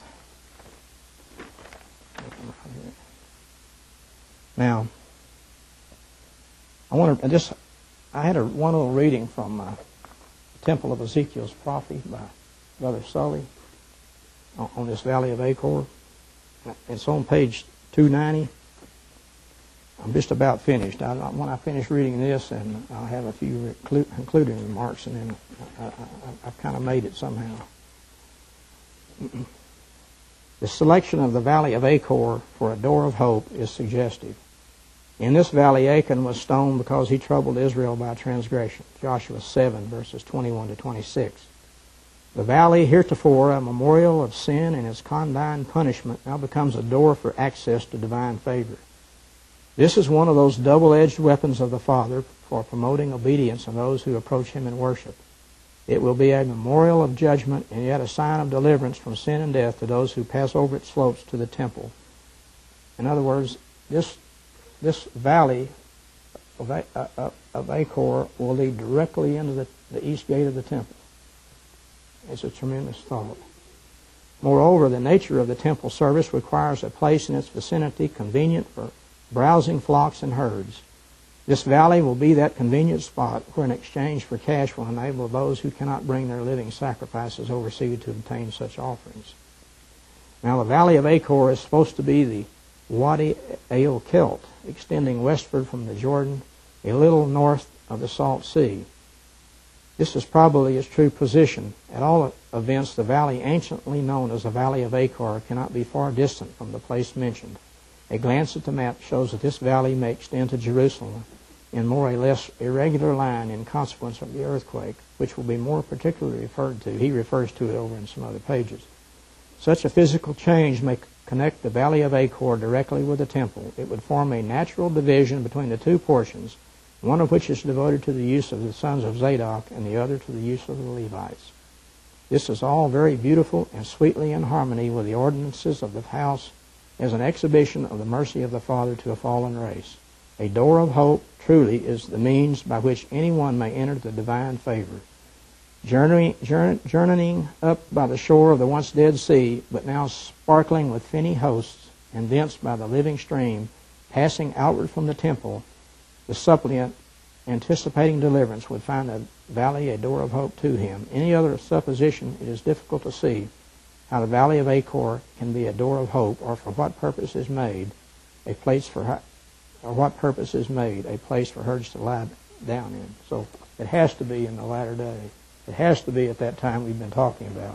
Now, I want to just, I had a one little reading from uh, the Temple of Ezekiel's Prophet by Brother Sully on, on this valley of Achor. It's on page two ninety. I'm just about finished. I, when I finish reading this, and I'll have a few concluding remarks, and then I, I, I've kind of made it somehow. The selection of the valley of Achor for a door of hope is suggestive. In this valley Achan was stoned because he troubled Israel by transgression. Joshua seven, verses twenty-one to twenty-six. The valley, heretofore a memorial of sin and its condign punishment, now becomes a door for access to divine favor. This is one of those double-edged weapons of the Father for promoting obedience in those who approach Him in worship. It will be a memorial of judgment and yet a sign of deliverance from sin and death to those who pass over its slopes to the temple. In other words, this this valley of, uh, of Achor will lead directly into the, the east gate of the temple. It's a tremendous thought. Moreover, the nature of the temple service requires a place in its vicinity convenient for browsing flocks and herds. This valley will be that convenient spot where an exchange for cash will enable those who cannot bring their living sacrifices overseas to obtain such offerings. Now, the valley of Achor is supposed to be the Wadi al-Kelt, extending westward from the Jordan, a little north of the Salt Sea. This is probably its true position. At all events, the valley anciently known as the Valley of Achor cannot be far distant from the place mentioned. A glance at the map shows that this valley may extend to Jerusalem in more or less irregular line in consequence of the earthquake, which will be more particularly referred to. He refers to it over in some other pages. Such a physical change may connect the Valley of Achor directly with the temple. It would form a natural division between the two portions, one of which is devoted to the use of the sons of Zadok and the other to the use of the Levites. This is all very beautiful and sweetly in harmony with the ordinances of the house as an exhibition of the mercy of the Father to a fallen race. A door of hope truly is the means by which anyone may enter the divine favor. Journeying, journeying up by the shore of the once dead sea, but now sparkling with finny hosts, and thence by the living stream, passing outward from the temple, the suppliant, anticipating deliverance, would find the valley a door of hope to him. Any other supposition, it is difficult to see how the Valley of Achor can be a door of hope, or for what purpose is made a place for, or what purpose is made a place for herds to lie down in. So it has to be in the latter day. It has to be at that time we've been talking about.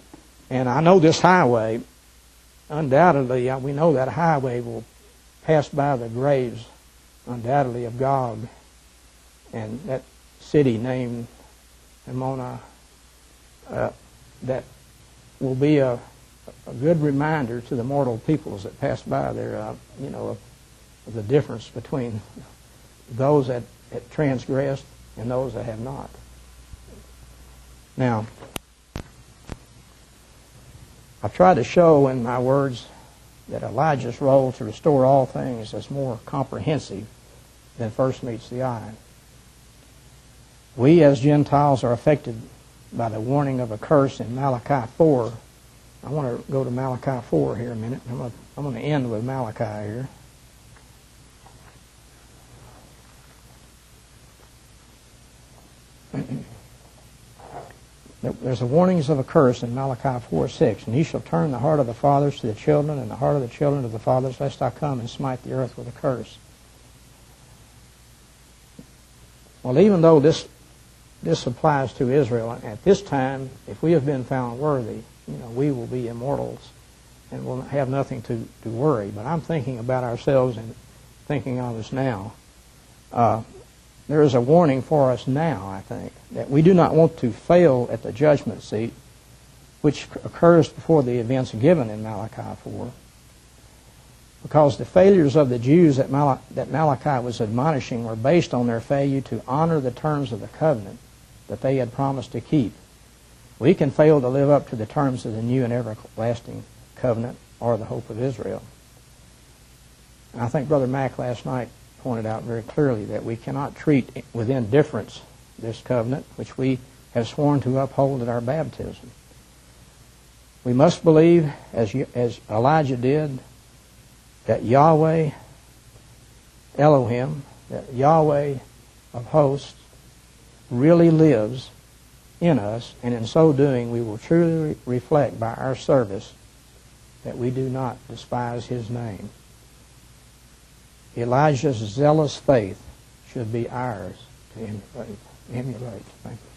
And I know this highway, undoubtedly, we know that highway will pass by the graves, undoubtedly, of Gog and that city named Hamona, uh, that will be a, a good reminder to the mortal peoples that pass by there, uh, you know, of, of the difference between those that, that transgressed and those that have not. Now, I've tried to show in my words that Elijah's role to restore all things is more comprehensive than first meets the eye. We as Gentiles are affected by the warning of a curse in Malachi four. I want to go to Malachi four here a minute. I'm going to, I'm going to end with Malachi here. There's a warnings of a curse in Malachi four six. And he shall turn the heart of the fathers to the children, and the heart of the children to the fathers, lest I come and smite the earth with a curse. Well, even though this this applies to Israel, at this time, if we have been found worthy, you know, we will be immortals and will have nothing to, to worry. But I'm thinking about ourselves and thinking of us now. Uh, there is a warning for us now, I think, that we do not want to fail at the judgment seat, which occurs before the events given in Malachi four. Because the failures of the Jews that, Mal that Malachi was admonishing were based on their failure to honor the terms of the covenant that they had promised to keep. We can fail to live up to the terms of the new and everlasting covenant or the hope of Israel. And I think Brother Mack last night pointed out very clearly that we cannot treat with indifference this covenant, which we have sworn to uphold at our baptism. We must believe, as, as Elijah did, that Yahweh Elohim, that Yahweh of hosts, really lives in us, and in so doing we will truly re reflect by our service that we do not despise his name. Elijah's zealous faith should be ours to emulate. emulate. Thank you.